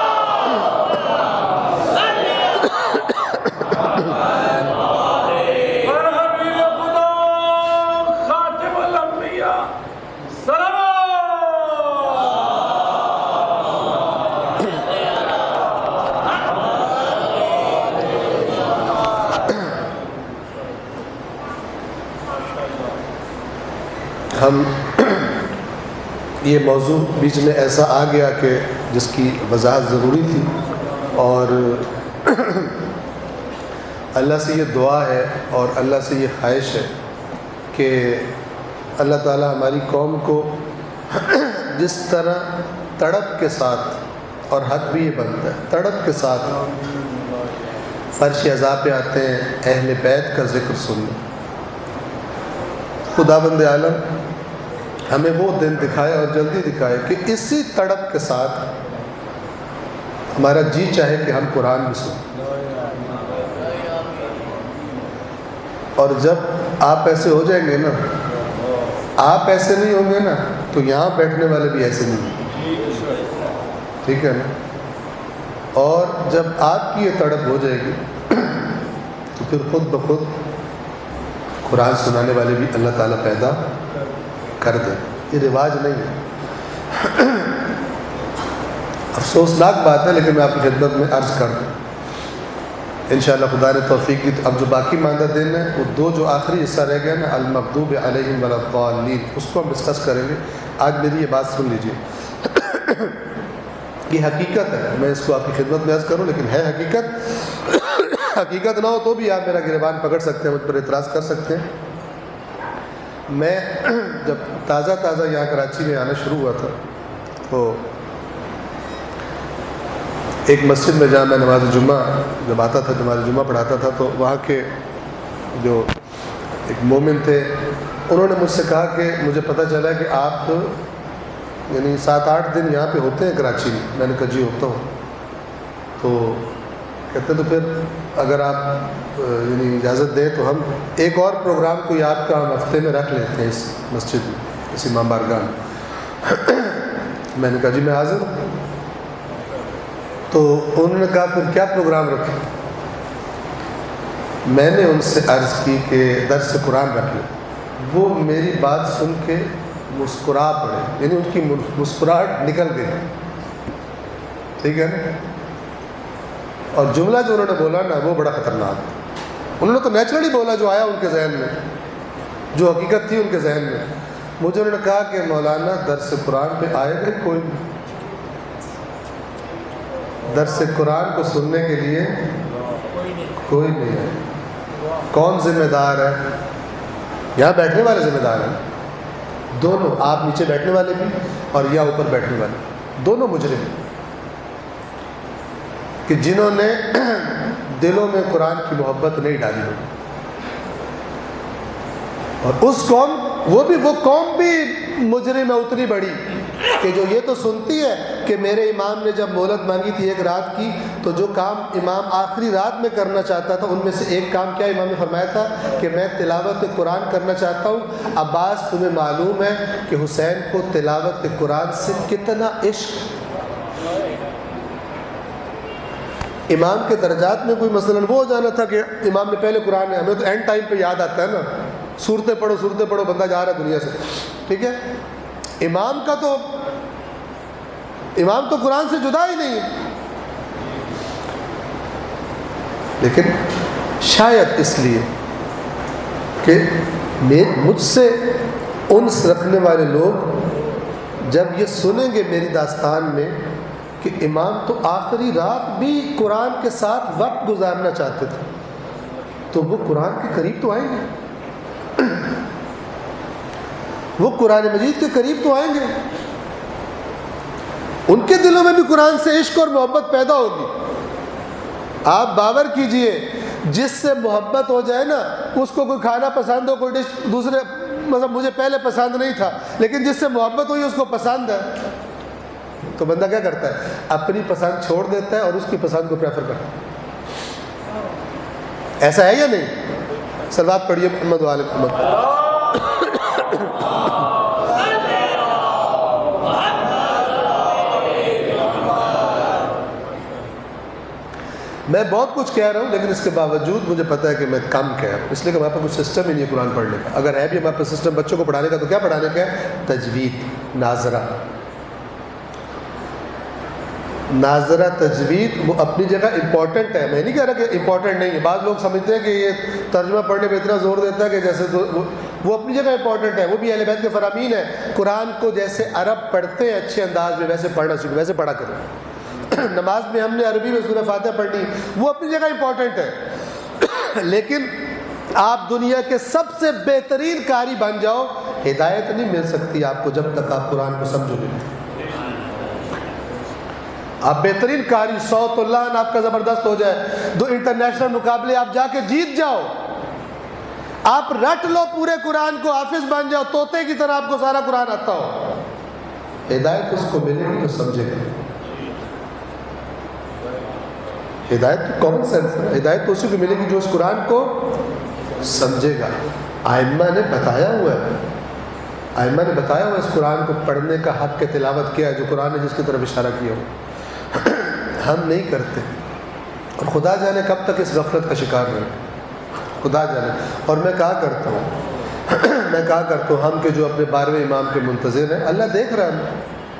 ہم یہ موضوع بیچ میں ایسا آ گیا کہ جس کی وضاحت ضروری تھی، اور اللہ سے یہ دعا ہے اور اللہ سے یہ خواہش ہے کہ اللہ تعالی ہماری قوم کو جس طرح تڑپ کے ساتھ، اور حق بھی یہ بنتا ہے، تڑپ کے ساتھ فرش عزا پہ آتے ہیں اہل بیت کا ذکر سننے، خداوند عالم ہمیں وہ دن دکھائے اور جلدی دکھائے کہ اسی تڑپ کے ساتھ ہمارا جی چاہے کہ ہم قرآن بھی سنیں۔ اور جب آپ ایسے ہو جائیں گے نا، آپ ایسے نہیں ہوں گے نا تو یہاں بیٹھنے والے بھی ایسے نہیں ہوں، ٹھیک ہے نا؟ اور جب آپ کی یہ تڑپ ہو جائے گی تو پھر خود بخود قرآن سنانے والے بھی اللہ تعالیٰ پیدا کر دے۔ یہ رواج نہیں ہے، افسوسناک بات ہے، لیکن میں آپ کی خدمت میں عرض کر دوں انشاءاللہ خدا نے توفیق دی تو اب جو باقی ماندہ دن ہے وہ دو جو آخری حصہ رہ گیا نا، المغضوب علیہم ولا الضالین، اس کو ہم ڈسکس کریں گے۔ آج میری یہ بات سن لیجیے، یہ حقیقت ہے، میں اس کو آپ کی خدمت میں عرض کروں لیکن ہے حقیقت، حقیقت نہ ہو تو بھی آپ میرا گریبان پکڑ سکتے ہیں، مجھ پر اعتراض کر سکتے ہیں۔ میں جب تازہ یہاں کراچی میں آنا شروع ہوا تھا تو ایک مسجد میں جہاں میں نماز جمعہ جب آتا تھا، نماز جمعہ پڑھاتا تھا، تو وہاں کے جو ایک مومن تھے انہوں نے مجھ سے کہا کہ مجھے پتہ چلا کہ آپ یعنی 7-8 دن یہاں پہ ہوتے ہیں کراچی میں۔ میں نے کہا جی ہوتا ہوں۔ تو کہتے تو پھر اگر آپ یعنی اجازت دیں تو ہم ایک اور پروگرام کوئی آپ کا ہم ہفتے میں رکھ لیتے ہیں اس مسجد میں، اس امام بارگاہ میں۔ میں نے کہا جی میں حاضر ہوں۔ تو انہوں نے کہا پھر کیا پروگرام رکھیں؟ میں نے ان سے عرض کی کہ درس قرآن رکھ لیں. وہ میری بات سن کے مسکرا پڑے, یعنی ان کی مسکراہٹ نکل گئی. ٹھیک ہے نا. اور جملہ جو انہوں نے بولا نا وہ بڑا خطرناک. انہوں نے تو نیچرلی بولا جو آیا ان کے ذہن میں, جو حقیقت تھی ان کے ذہن میں. مجھے انہوں نے کہا کہ مولانا درس قرآن پہ آئے گا کوئی نہیں, درس قرآن کو سننے کے لیے کوئی نہیں ہے. کون ذمہ دار ہے؟ یہاں بیٹھنے والے ذمہ دار ہیں دونوں, آپ نیچے بیٹھنے والے بھی اور یا اوپر بیٹھنے والے, دونوں مجرم کہ جنہوں نے دلوں میں قرآن کی محبت نہیں ڈالی ہوگی. اور اس قوم, وہ قوم بھی مجرم ہے اتنی بڑی کہ جو یہ تو سنتی ہے کہ میرے امام نے جب مہلت مانگی تھی ایک رات کی, تو جو کام امام آخری رات میں کرنا چاہتا تھا ان میں سے ایک کام کیا امام نے فرمایا تھا کہ میں تلاوت قرآن کرنا چاہتا ہوں. عباس تمہیں معلوم ہے کہ حسین کو تلاوت قرآن سے کتنا عشق. امام کے درجات میں کوئی مثلاً وہ ہو جانا تھا کہ امام نے پہلے قرآن ہے, ہمیں تو اینڈ ٹائم پہ یاد آتا ہے نا, صورتیں پڑھو بندہ جا رہا ہے دنیا سے. ٹھیک ہے, امام تو قرآن سے جدا ہی نہیں ہے. لیکن شاید اس لیے کہ مجھ سے انس رکھنے والے لوگ جب یہ سنیں گے میری داستان میں کہ امام تو آخری رات بھی قرآن کے ساتھ وقت گزارنا چاہتے تھے, تو وہ قرآن کے قریب تو آئیں گے, وہ قرآن مجید کے قریب تو آئیں گے, ان کے دلوں میں بھی قرآن سے عشق اور محبت پیدا ہوگی. آپ باور کیجئے جس سے محبت ہو جائے نا, اس کو کوئی کھانا پسند ہو, کوئی ڈش دوسرے مطلب مجھے پہلے پسند نہیں تھا لیکن جس سے محبت ہوئی اس کو پسند ہے, تو بندہ کیا کرتا ہے, اپنی پسند چھوڑ دیتا ہے اور اس کی پسند کو پریفر کرتا ہے. ایسا ہے یا نہیں؟ صلوات پڑھیے محمد وآل محمد. میں بہت کچھ کہہ رہا ہوں لیکن اس کے باوجود مجھے پتہ ہے کہ میں کم کہہ رہا ہوں, اس لیے کہ ہمارے پاس کچھ سسٹم ہی نہیں ہے قرآن پڑھنے کا. اگر ہے بھی ہمارے پاس سسٹم بچوں کو پڑھانے کا تو کیا پڑھانے کا ہے؟ تجوید, ناظرہ تجوید وہ اپنی جگہ امپورٹنٹ ہے. میں نہیں کہہ رہا کہ امپورٹنٹ نہیں ہے. بعض لوگ سمجھتے ہیں کہ یہ ترجمہ پڑھنے پہ اتنا زور دیتا ہے کہ جیسے وہ اپنی جگہ امپورٹنٹ ہے, وہ بھی اہل بیت کے فرامین ہے. قرآن کو جیسے عرب پڑھتے ہیں اچھے انداز میں ویسے پڑھنا سیکھو, ویسے پڑھا کرو. نماز میں ہم نے عربی میں سورہ فاتحہ پڑھنی, وہ اپنی جگہ امپورٹنٹ ہے. لیکن آپ دنیا کے سب سے بہترین قاری بن جاؤ, ہدایت نہیں مل سکتی آپ کو جب تک آپ قرآن کو سمجھو گے. آپ بہترین قاری, صوت اللہ آپ کا زبردست ہو جائے, 2 انٹرنیشنل مقابلے آپ جا کے جیت جاؤ, آپ رٹ لو پورے قرآن کو, حافظ بن جاؤ, طوطے کی طرح آپ کو سارا قرآن آتا ہو, ہدایت اس کو ملے گی تو سمجھے گا. ہدایت تو کامن سینس ہے, ہدایت تو اسی کو ملے گی جو اس قرآن کو سمجھے گا. ائمہ نے بتایا ہوا ہے, اس قرآن کو پڑھنے کا حق کے تلاوت کیا ہے, جو قرآن نے جس کی طرف اشارہ کیا ہو. ہم نہیں کرتے, اور خدا جانے کب تک اس غفلت کا شکار رہے, خدا جانے. اور میں کہا کرتا ہوں ہم کے جو اپنے 12ویں امام کے منتظر ہیں, اللہ دیکھ رہا ہے,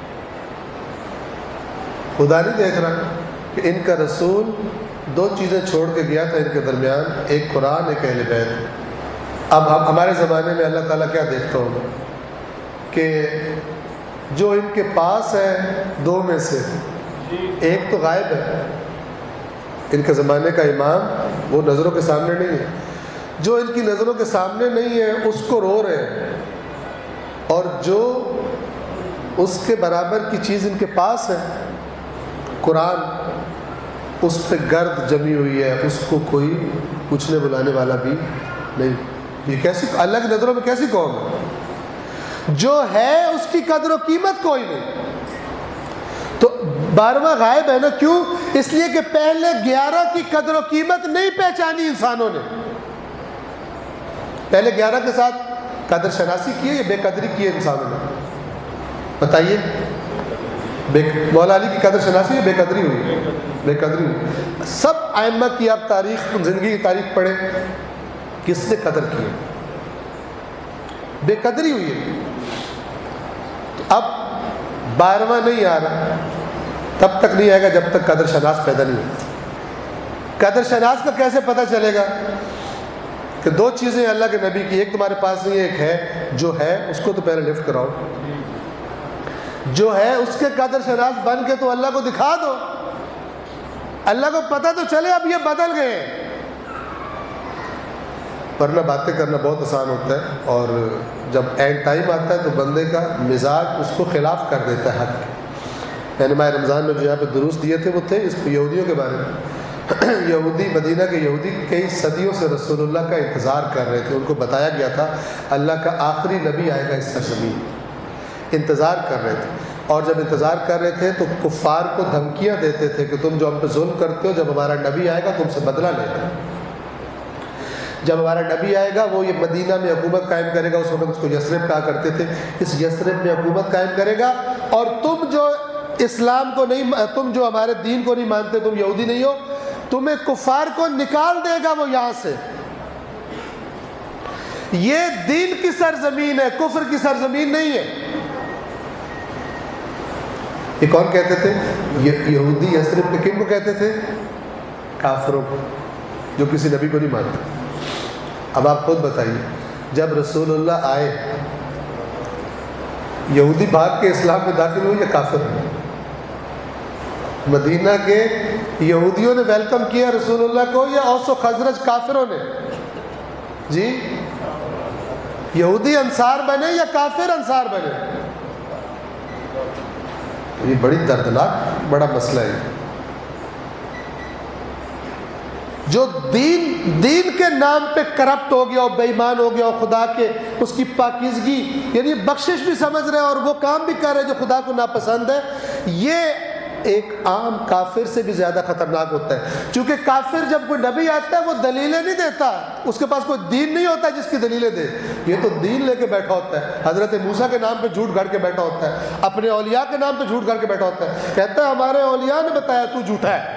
خدا نہیں دیکھ رہا کہ ان کا رسول 2 چیزیں چھوڑ کے گیا تھا ان کے درمیان, ایک قرآن, ایک اہل بیت. اب ہمارے زمانے میں اللہ تعالیٰ کیا دیکھتا ہوگا کہ جو ان کے پاس ہے 2 میں سے ایک تو غائب ہے. ان کے زمانے کا امام وہ نظروں کے سامنے نہیں ہے, جو ان کی نظروں کے سامنے نہیں ہے اس کو رو رہے ہیں, اور جو اس کے برابر کی چیز ان کے پاس ہے قرآن, اس پہ گرد جمی ہوئی ہے, اس کو کوئی پوچھنے بلانے والا بھی نہیں. یہ کیسی اللہ کی نظروں میں کیسی قوم ہے؟ جو ہے اس کی قدر و قیمت کوئی نہیں. تو 12واں غائب ہے نا, کیوں؟ اس لیے کہ پہلے 11 کی قدر و قیمت نہیں پہچانی انسانوں نے. پہلے 11 کے ساتھ قدر شناسی کی ہے یا بے قدری کی ہے انسانوں نے؟ بتائیے. مولا علی کی قدر شناسی ہے، بے قدری ہوئی، بے قدری ہوئی. سب ائمہ کی آپ تاریخ، زندگی کی تاریخ پڑھیں، کس نے قدر کی ہے؟ بے قدری ہوئی ہے. تو اب 12واں نہیں آ رہا، تب تک نہیں آئے گا جب تک قدر شناس پیدا نہیں ہوتی. قدر شناس کا کیسے پتہ چلے گا؟ کہ دو چیزیں اللہ کے نبی کی، ایک تمہارے پاس نہیں، ایک ہے، جو ہے اس کو تو پہلے لفٹ کراؤ، جو ہے اس کے قدر شناس بن کے تو اللہ کو دکھا دو، اللہ کو پتہ تو چلے اب یہ بدل گئے. ورنہ باتیں کرنا بہت آسان ہوتا ہے، اور جب اینڈ ٹائم آتا ہے تو بندے کا مزاج اس کو خلاف کر دیتا ہے حق کے. یعنی ماہ رمضان میں جو یہاں پہ دروس دیے تھے وہ تھے اس یہودیوں کے بارے میں. یہودی، مدینہ کے یہودی کئی صدیوں سے رسول اللہ کا انتظار کر رہے تھے. ان کو بتایا گیا تھا اللہ کا آخری نبی آئے گا اس سرزمین، انتظار کر رہے تھے. اور جب انتظار کر رہے تھے تو کفار کو دھمکیاں دیتے تھے کہ تم جو ہم پہ ظلم کرتے ہو، جب ہمارا نبی آئے گا تم سے بدلہ لے گا. جب ہمارا نبی آئے گا وہ یہ مدینہ میں حکومت قائم کرے گا. اس وقت اس کو یثرب کہا کرتے تھے. اس یثرب میں حکومت قائم کرے گا، اور تم جو اسلام کو نہیں، تم جو ہمارے دین کو نہیں مانتے، تم یہودی نہیں ہو، تمہیں کفار کو نکال دے گا وہ یہاں سے. یہ دین کی سرزمین ہے، کفر کی سرزمین نہیں ہے. یہ کون کہتے تھے؟ یہودی یثرب کے کن کو کہتے تھے؟ کافروں کو، جو کسی نبی کو نہیں مانتے. اب آپ خود بتائیے، جب رسول اللہ آئے یہودی بھاگ کے اسلام میں داخل ہوئے یا کافر ہوئے؟ مدینہ کے یہودیوں نے ویلکم کیا رسول اللہ کو، یا اوس و خزرج کافروں نے؟ جی، یہودی انصار بنے یا کافر انصار بنے؟ یہ بڑی دردناک بڑا مسئلہ ہے. جو دین کے نام پہ کرپٹ ہو گیا اور بے ایمان ہو گیا، اور خدا کے اس کی پاکیزگی یعنی بخشش بھی سمجھ رہے ہیں اور وہ کام بھی کر رہے جو خدا کو ناپسند ہے، یہ ایک عام کافر سے بھی زیادہ خطرناک ہوتا ہے. کیونکہ کافر جب کوئی نبی آتا ہے وہ دلیلیں نہیں دیتا، اس کے پاس کوئی دین نہیں ہوتا جس کی دلیلیں دے. یہ تو دین لے کے بیٹھا ہوتا ہے. حضرت موسیٰ کے نام پہ جھوٹ گھڑ کے بیٹھا ہوتا ہے، اپنے اولیاء کے نام پہ جھوٹ گھڑ کے بیٹھا ہوتا ہے. کہتا ہے ہمارے اولیاء نے بتایا، تو جھوٹا ہے.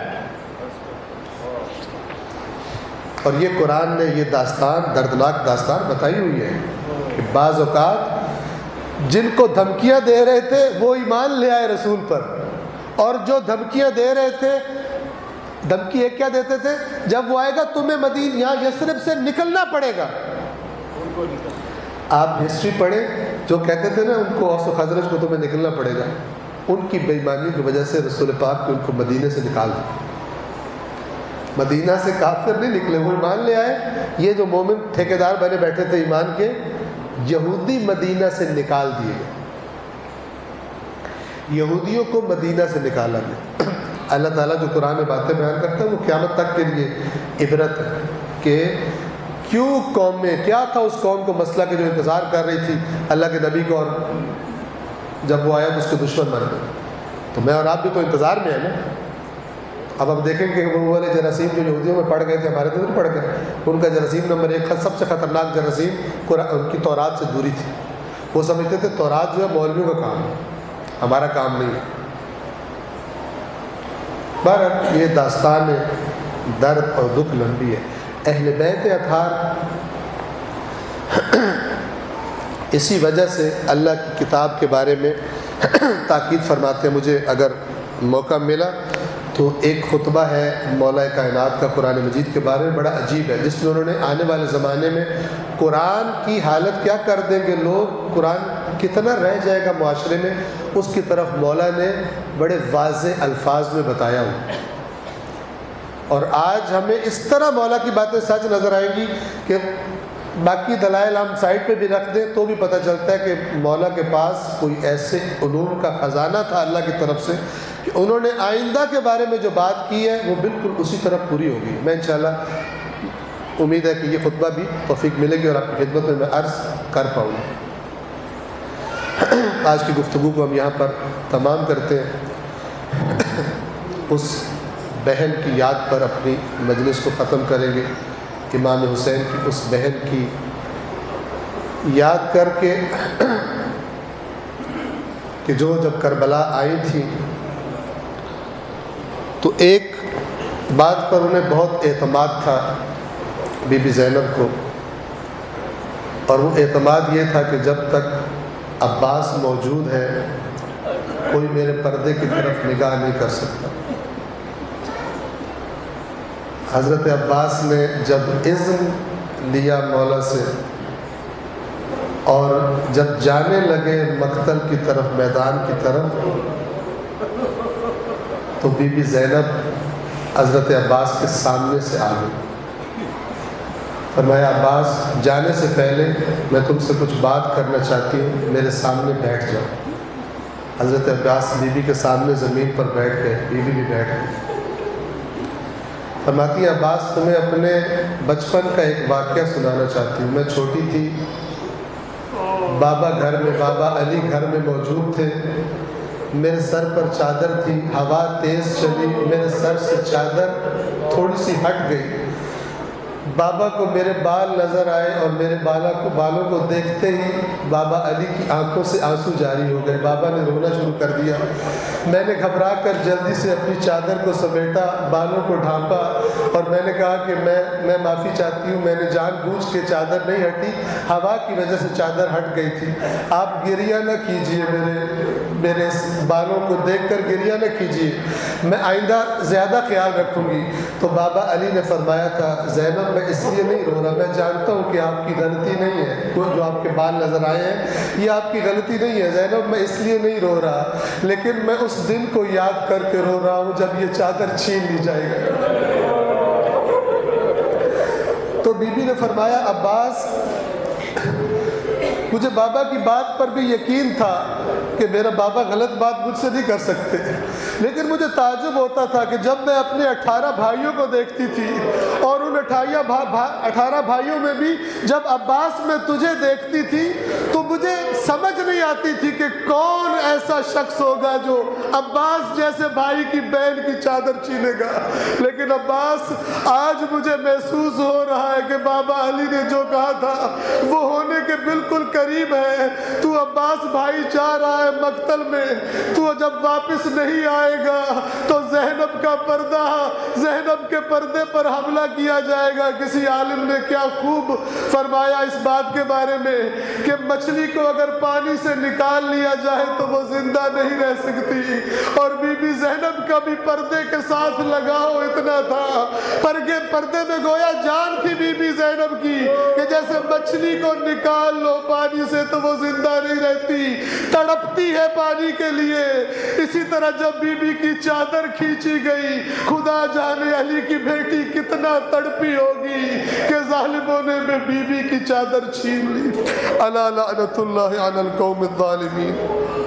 اور یہ قرآن نے یہ داستان، دردناک داستان بتائی ہوئی ہے کہ بعض اوقات جن کو دھمکیاں دے رہے تھے وہ ایمان لے آئے رسول پر، اور جو دھمکیاں دے رہے تھے، دھمکی ایک کیا دیتے تھے؟ جب وہ آئے گا تمہیں مدینہ یہاں یثرب سے نکلنا پڑے گا. آپ ہسٹری پڑھیں، جو کہتے تھے نا ان کو اوس و خزرج کو تمہیں نکلنا پڑے گا، ان کی بے ایمانی کی وجہ سے رسول پاک نے ان کو مدینہ سے نکال دیا. مدینہ سے کافر نہیں نکلے، وہ ایمان لے آئے. یہ جو مومن ٹھیکیدار بنے بیٹھے تھے ایمان کے، یہودی مدینہ سے نکال دیے گئے. یہودیوں کو مدینہ سے نکالا گیا. اللہ تعالیٰ جو قرآن میں باتیں بیان کرتا ہے وہ قیامت تک کے لیے عبرت ہے کہ کیوں قوم میں کیا تھا، اس قوم کو مسئلہ کہ جو انتظار کر رہی تھی اللہ کے نبی کو، اور جب وہ آیا تو اس کے دشمن مر گئے. تو میں اور آپ بھی تو انتظار میں ہیں نا. اب ہم دیکھیں کہ وہ والے جراثیم جو یہودیوں میں پڑ گئے تھے ہمارے تو نہیں پڑ گئے. ان کا جراثیم نمبر 1 سب سے خطرناک جراثیم ان کی تورات سے دوری تھی. وہ سمجھتے تھے تورات جو ہے مولویوں کا کام ہے، ہمارا کام نہیں ہے. بہرحال یہ داستان درد اور دکھ لمبی ہے. اہل بیت اطہار اسی وجہ سے اللہ کی کتاب کے بارے میں تاکید فرماتے ہیں. مجھے اگر موقع ملا تو ایک خطبہ ہے مولا کائنات کا قرآن مجید کے بارے میں، بڑا عجیب ہے، جس میں انہوں نے آنے والے زمانے میں قرآن کی حالت کیا کر دیں گے لوگ، قرآن کتنا رہ جائے گا معاشرے میں، اس کی طرف مولا نے بڑے واضح الفاظ میں بتایا ہوا. اور آج ہمیں اس طرح مولا کی باتیں سچ نظر آئیں گی کہ باقی دلائل ہم سائڈ پہ بھی رکھ دیں تو بھی پتہ چلتا ہے کہ مولا کے پاس کوئی ایسے علوم کا خزانہ تھا اللہ کی طرف سے کہ انہوں نے آئندہ کے بارے میں جو بات کی ہے وہ بالکل اسی طرح پوری ہوگی. میں انشاءاللہ امید ہے کہ یہ خطبہ بھی توفیق ملے گی اور آپ کی خدمت میں عرض کر پاؤں گا. آج کی گفتگو کو ہم یہاں پر تمام کرتے ہیں. اس بہن کی یاد پر اپنی مجلس کو ختم کریں گے. امام حسین کی اس بہن کی یاد کر کے کہ جو جب کربلا آئی تھی تو ایک بات پر انہیں بہت اعتماد تھا بی بی زینب کو، اور وہ اعتماد یہ تھا کہ جب تک عباس موجود ہے کوئی میرے پردے کی طرف نگاہ نہیں کر سکتا۔ حضرت عباس نے جب اذن لیا مولا سے اور جب جانے لگے مقتل کی طرف، میدان کی طرف، تو بی بی زینب حضرت عباس کے سامنے سے آ گئی۔ فرمایا عباس جانے سے پہلے میں تم سے کچھ بات کرنا چاہتی ہوں، میرے سامنے بیٹھ جاؤ۔ حضرت عباس بی بی کے سامنے زمین پر بیٹھ گئے، بی بی بھی بیٹھ گئی۔ فرماتی ہیں عباس تمہیں اپنے بچپن کا ایک واقعہ سنانا چاہتی ہوں۔ میں چھوٹی تھی، بابا گھر میں، بابا علی گھر میں موجود تھے، میرے سر پر چادر تھی، ہوا تیز چلی، میرے سر سے چادر تھوڑی سی ہٹ گئی، بابا کو میرے بال نظر آئے اور میرے بالوں کو دیکھتے ہی بابا علی کی آنکھوں سے آنسو جاری ہو گئے۔ بابا نے رونا شروع کر دیا، میں نے گھبرا کر جلدی سے اپنی چادر کو سمیٹا، بالوں کو ڈھانپا اور میں نے کہا کہ میں معافی چاہتی ہوں، میں نے جان بوجھ کے چادر نہیں ہٹی، ہوا کی وجہ سے چادر ہٹ گئی تھی، آپ گریہ نہ کیجئے، میرے بالوں کو دیکھ کر گریہ نہ کیجئے، میں آئندہ زیادہ خیال رکھوں گی۔ تو بابا علی نے فرمایا تھا زینب میں اس لیے نہیں رو رہا، میں جانتا ہوں کہ آپ کی غلطی نہیں ہے، جو آپ کے بال نظر آئے ہیں یہ آپ کی غلطی نہیں ہے زینب، میں اس لیے نہیں رو رہا، لیکن میں اس دن کو یاد کر کے رو رہا ہوں جب یہ چادر چھین لی جائے گا۔ تو بی بی نے فرمایا عباس مجھے بابا کی بات پر بھی یقین تھا کہ میرا بابا غلط بات مجھ سے نہیں کر سکتے، لیکن مجھے تعجب ہوتا تھا کہ جب میں اپنے 18 بھائیوں کو دیکھتی تھی اور ان 18 بھائیوں میں بھی جب عباس میں تجھے دیکھتی تھی تو مجھے سمجھ نہیں آتی تھی کہ کون ایسا شخص ہوگا جو عباس جیسے بھائی کی بہن کی چادر چھینے گا، لیکن عباس آج مجھے محسوس ہو رہا ہے کہ بابا علی نے جو کہا تھا وہ ہونے کے بالکل قریب ہے۔ تو عباس بھائی جا رہا ہے مقتل میں، تو جب واپس نہیں آئے گا تو زینب کا پردہ، زینب کے پردے پر حملہ کیا جائے گا۔ کسی عالم نے کیا خوب فرمایا اس بات کے بارے میں کہ مچھلی کو اگر پانی سے نکال لیا جائے تو وہ زندہ نہیں رہ سکتی، اور بی بی زینب کا بھی پردے کے ساتھ لگاؤ اتنا تھا، پردے میں گویا جان تھی بی بی زینب کی کہ جیسے مچھلی کو نکال لو پانی سے تو وہ زندہ نہیں رہتی، تڑپتی ہے پانی کے لیے۔ اسی طرح جب بی بی کی چادر کھینچی گئی، خدا جانے علی کی بیٹی کتنا تڑپی ہوگی کہ ظالموں نے بی بی کی چادر چھین لی۔ الا لعنت اللہ علی القوم الظالمین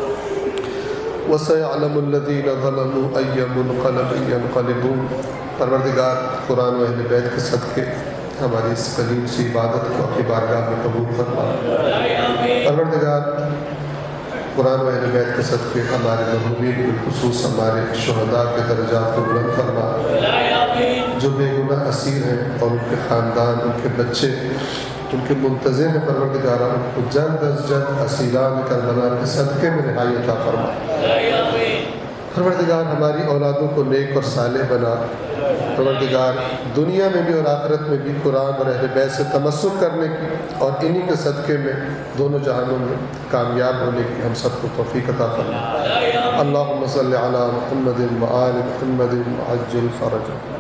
وسيعلم الذين ظلموا أي منقلب ينقلبون۔ پروردگار قرآن و اہل بیت کے صدقے ہماری اس قدیم سی عبادت کو اپنی بارگاہ میں قبول فرما۔ پروردگار قرآن و اہل بیت کے صدقے ہمارے مرحومین بالخصوص ہمارے شہداء کے درجات کو بلند فرما، جو بے گناہ اسیر ہیں اور ان کے خاندان، ان کے بچے، ان کے منتظر ہیں، پروردگار ان کو جلد از جلد اسیران کربلا کے صدقے میں رہائی عطا فرما۔ پروردگار ہماری اولادوں کو نیک اور صالح بنا، پروردگار دنیا میں بھی اور آخرت میں بھی قرآن اور اہل بیت سے تمسک کرنے کی اور انہی کے صدقے میں دونوں جہانوں میں کامیاب ہونے کی ہم سب کو توفیق عطا فرما۔ اللہم صلی علی محمد و آل محمد عجل فرجہ۔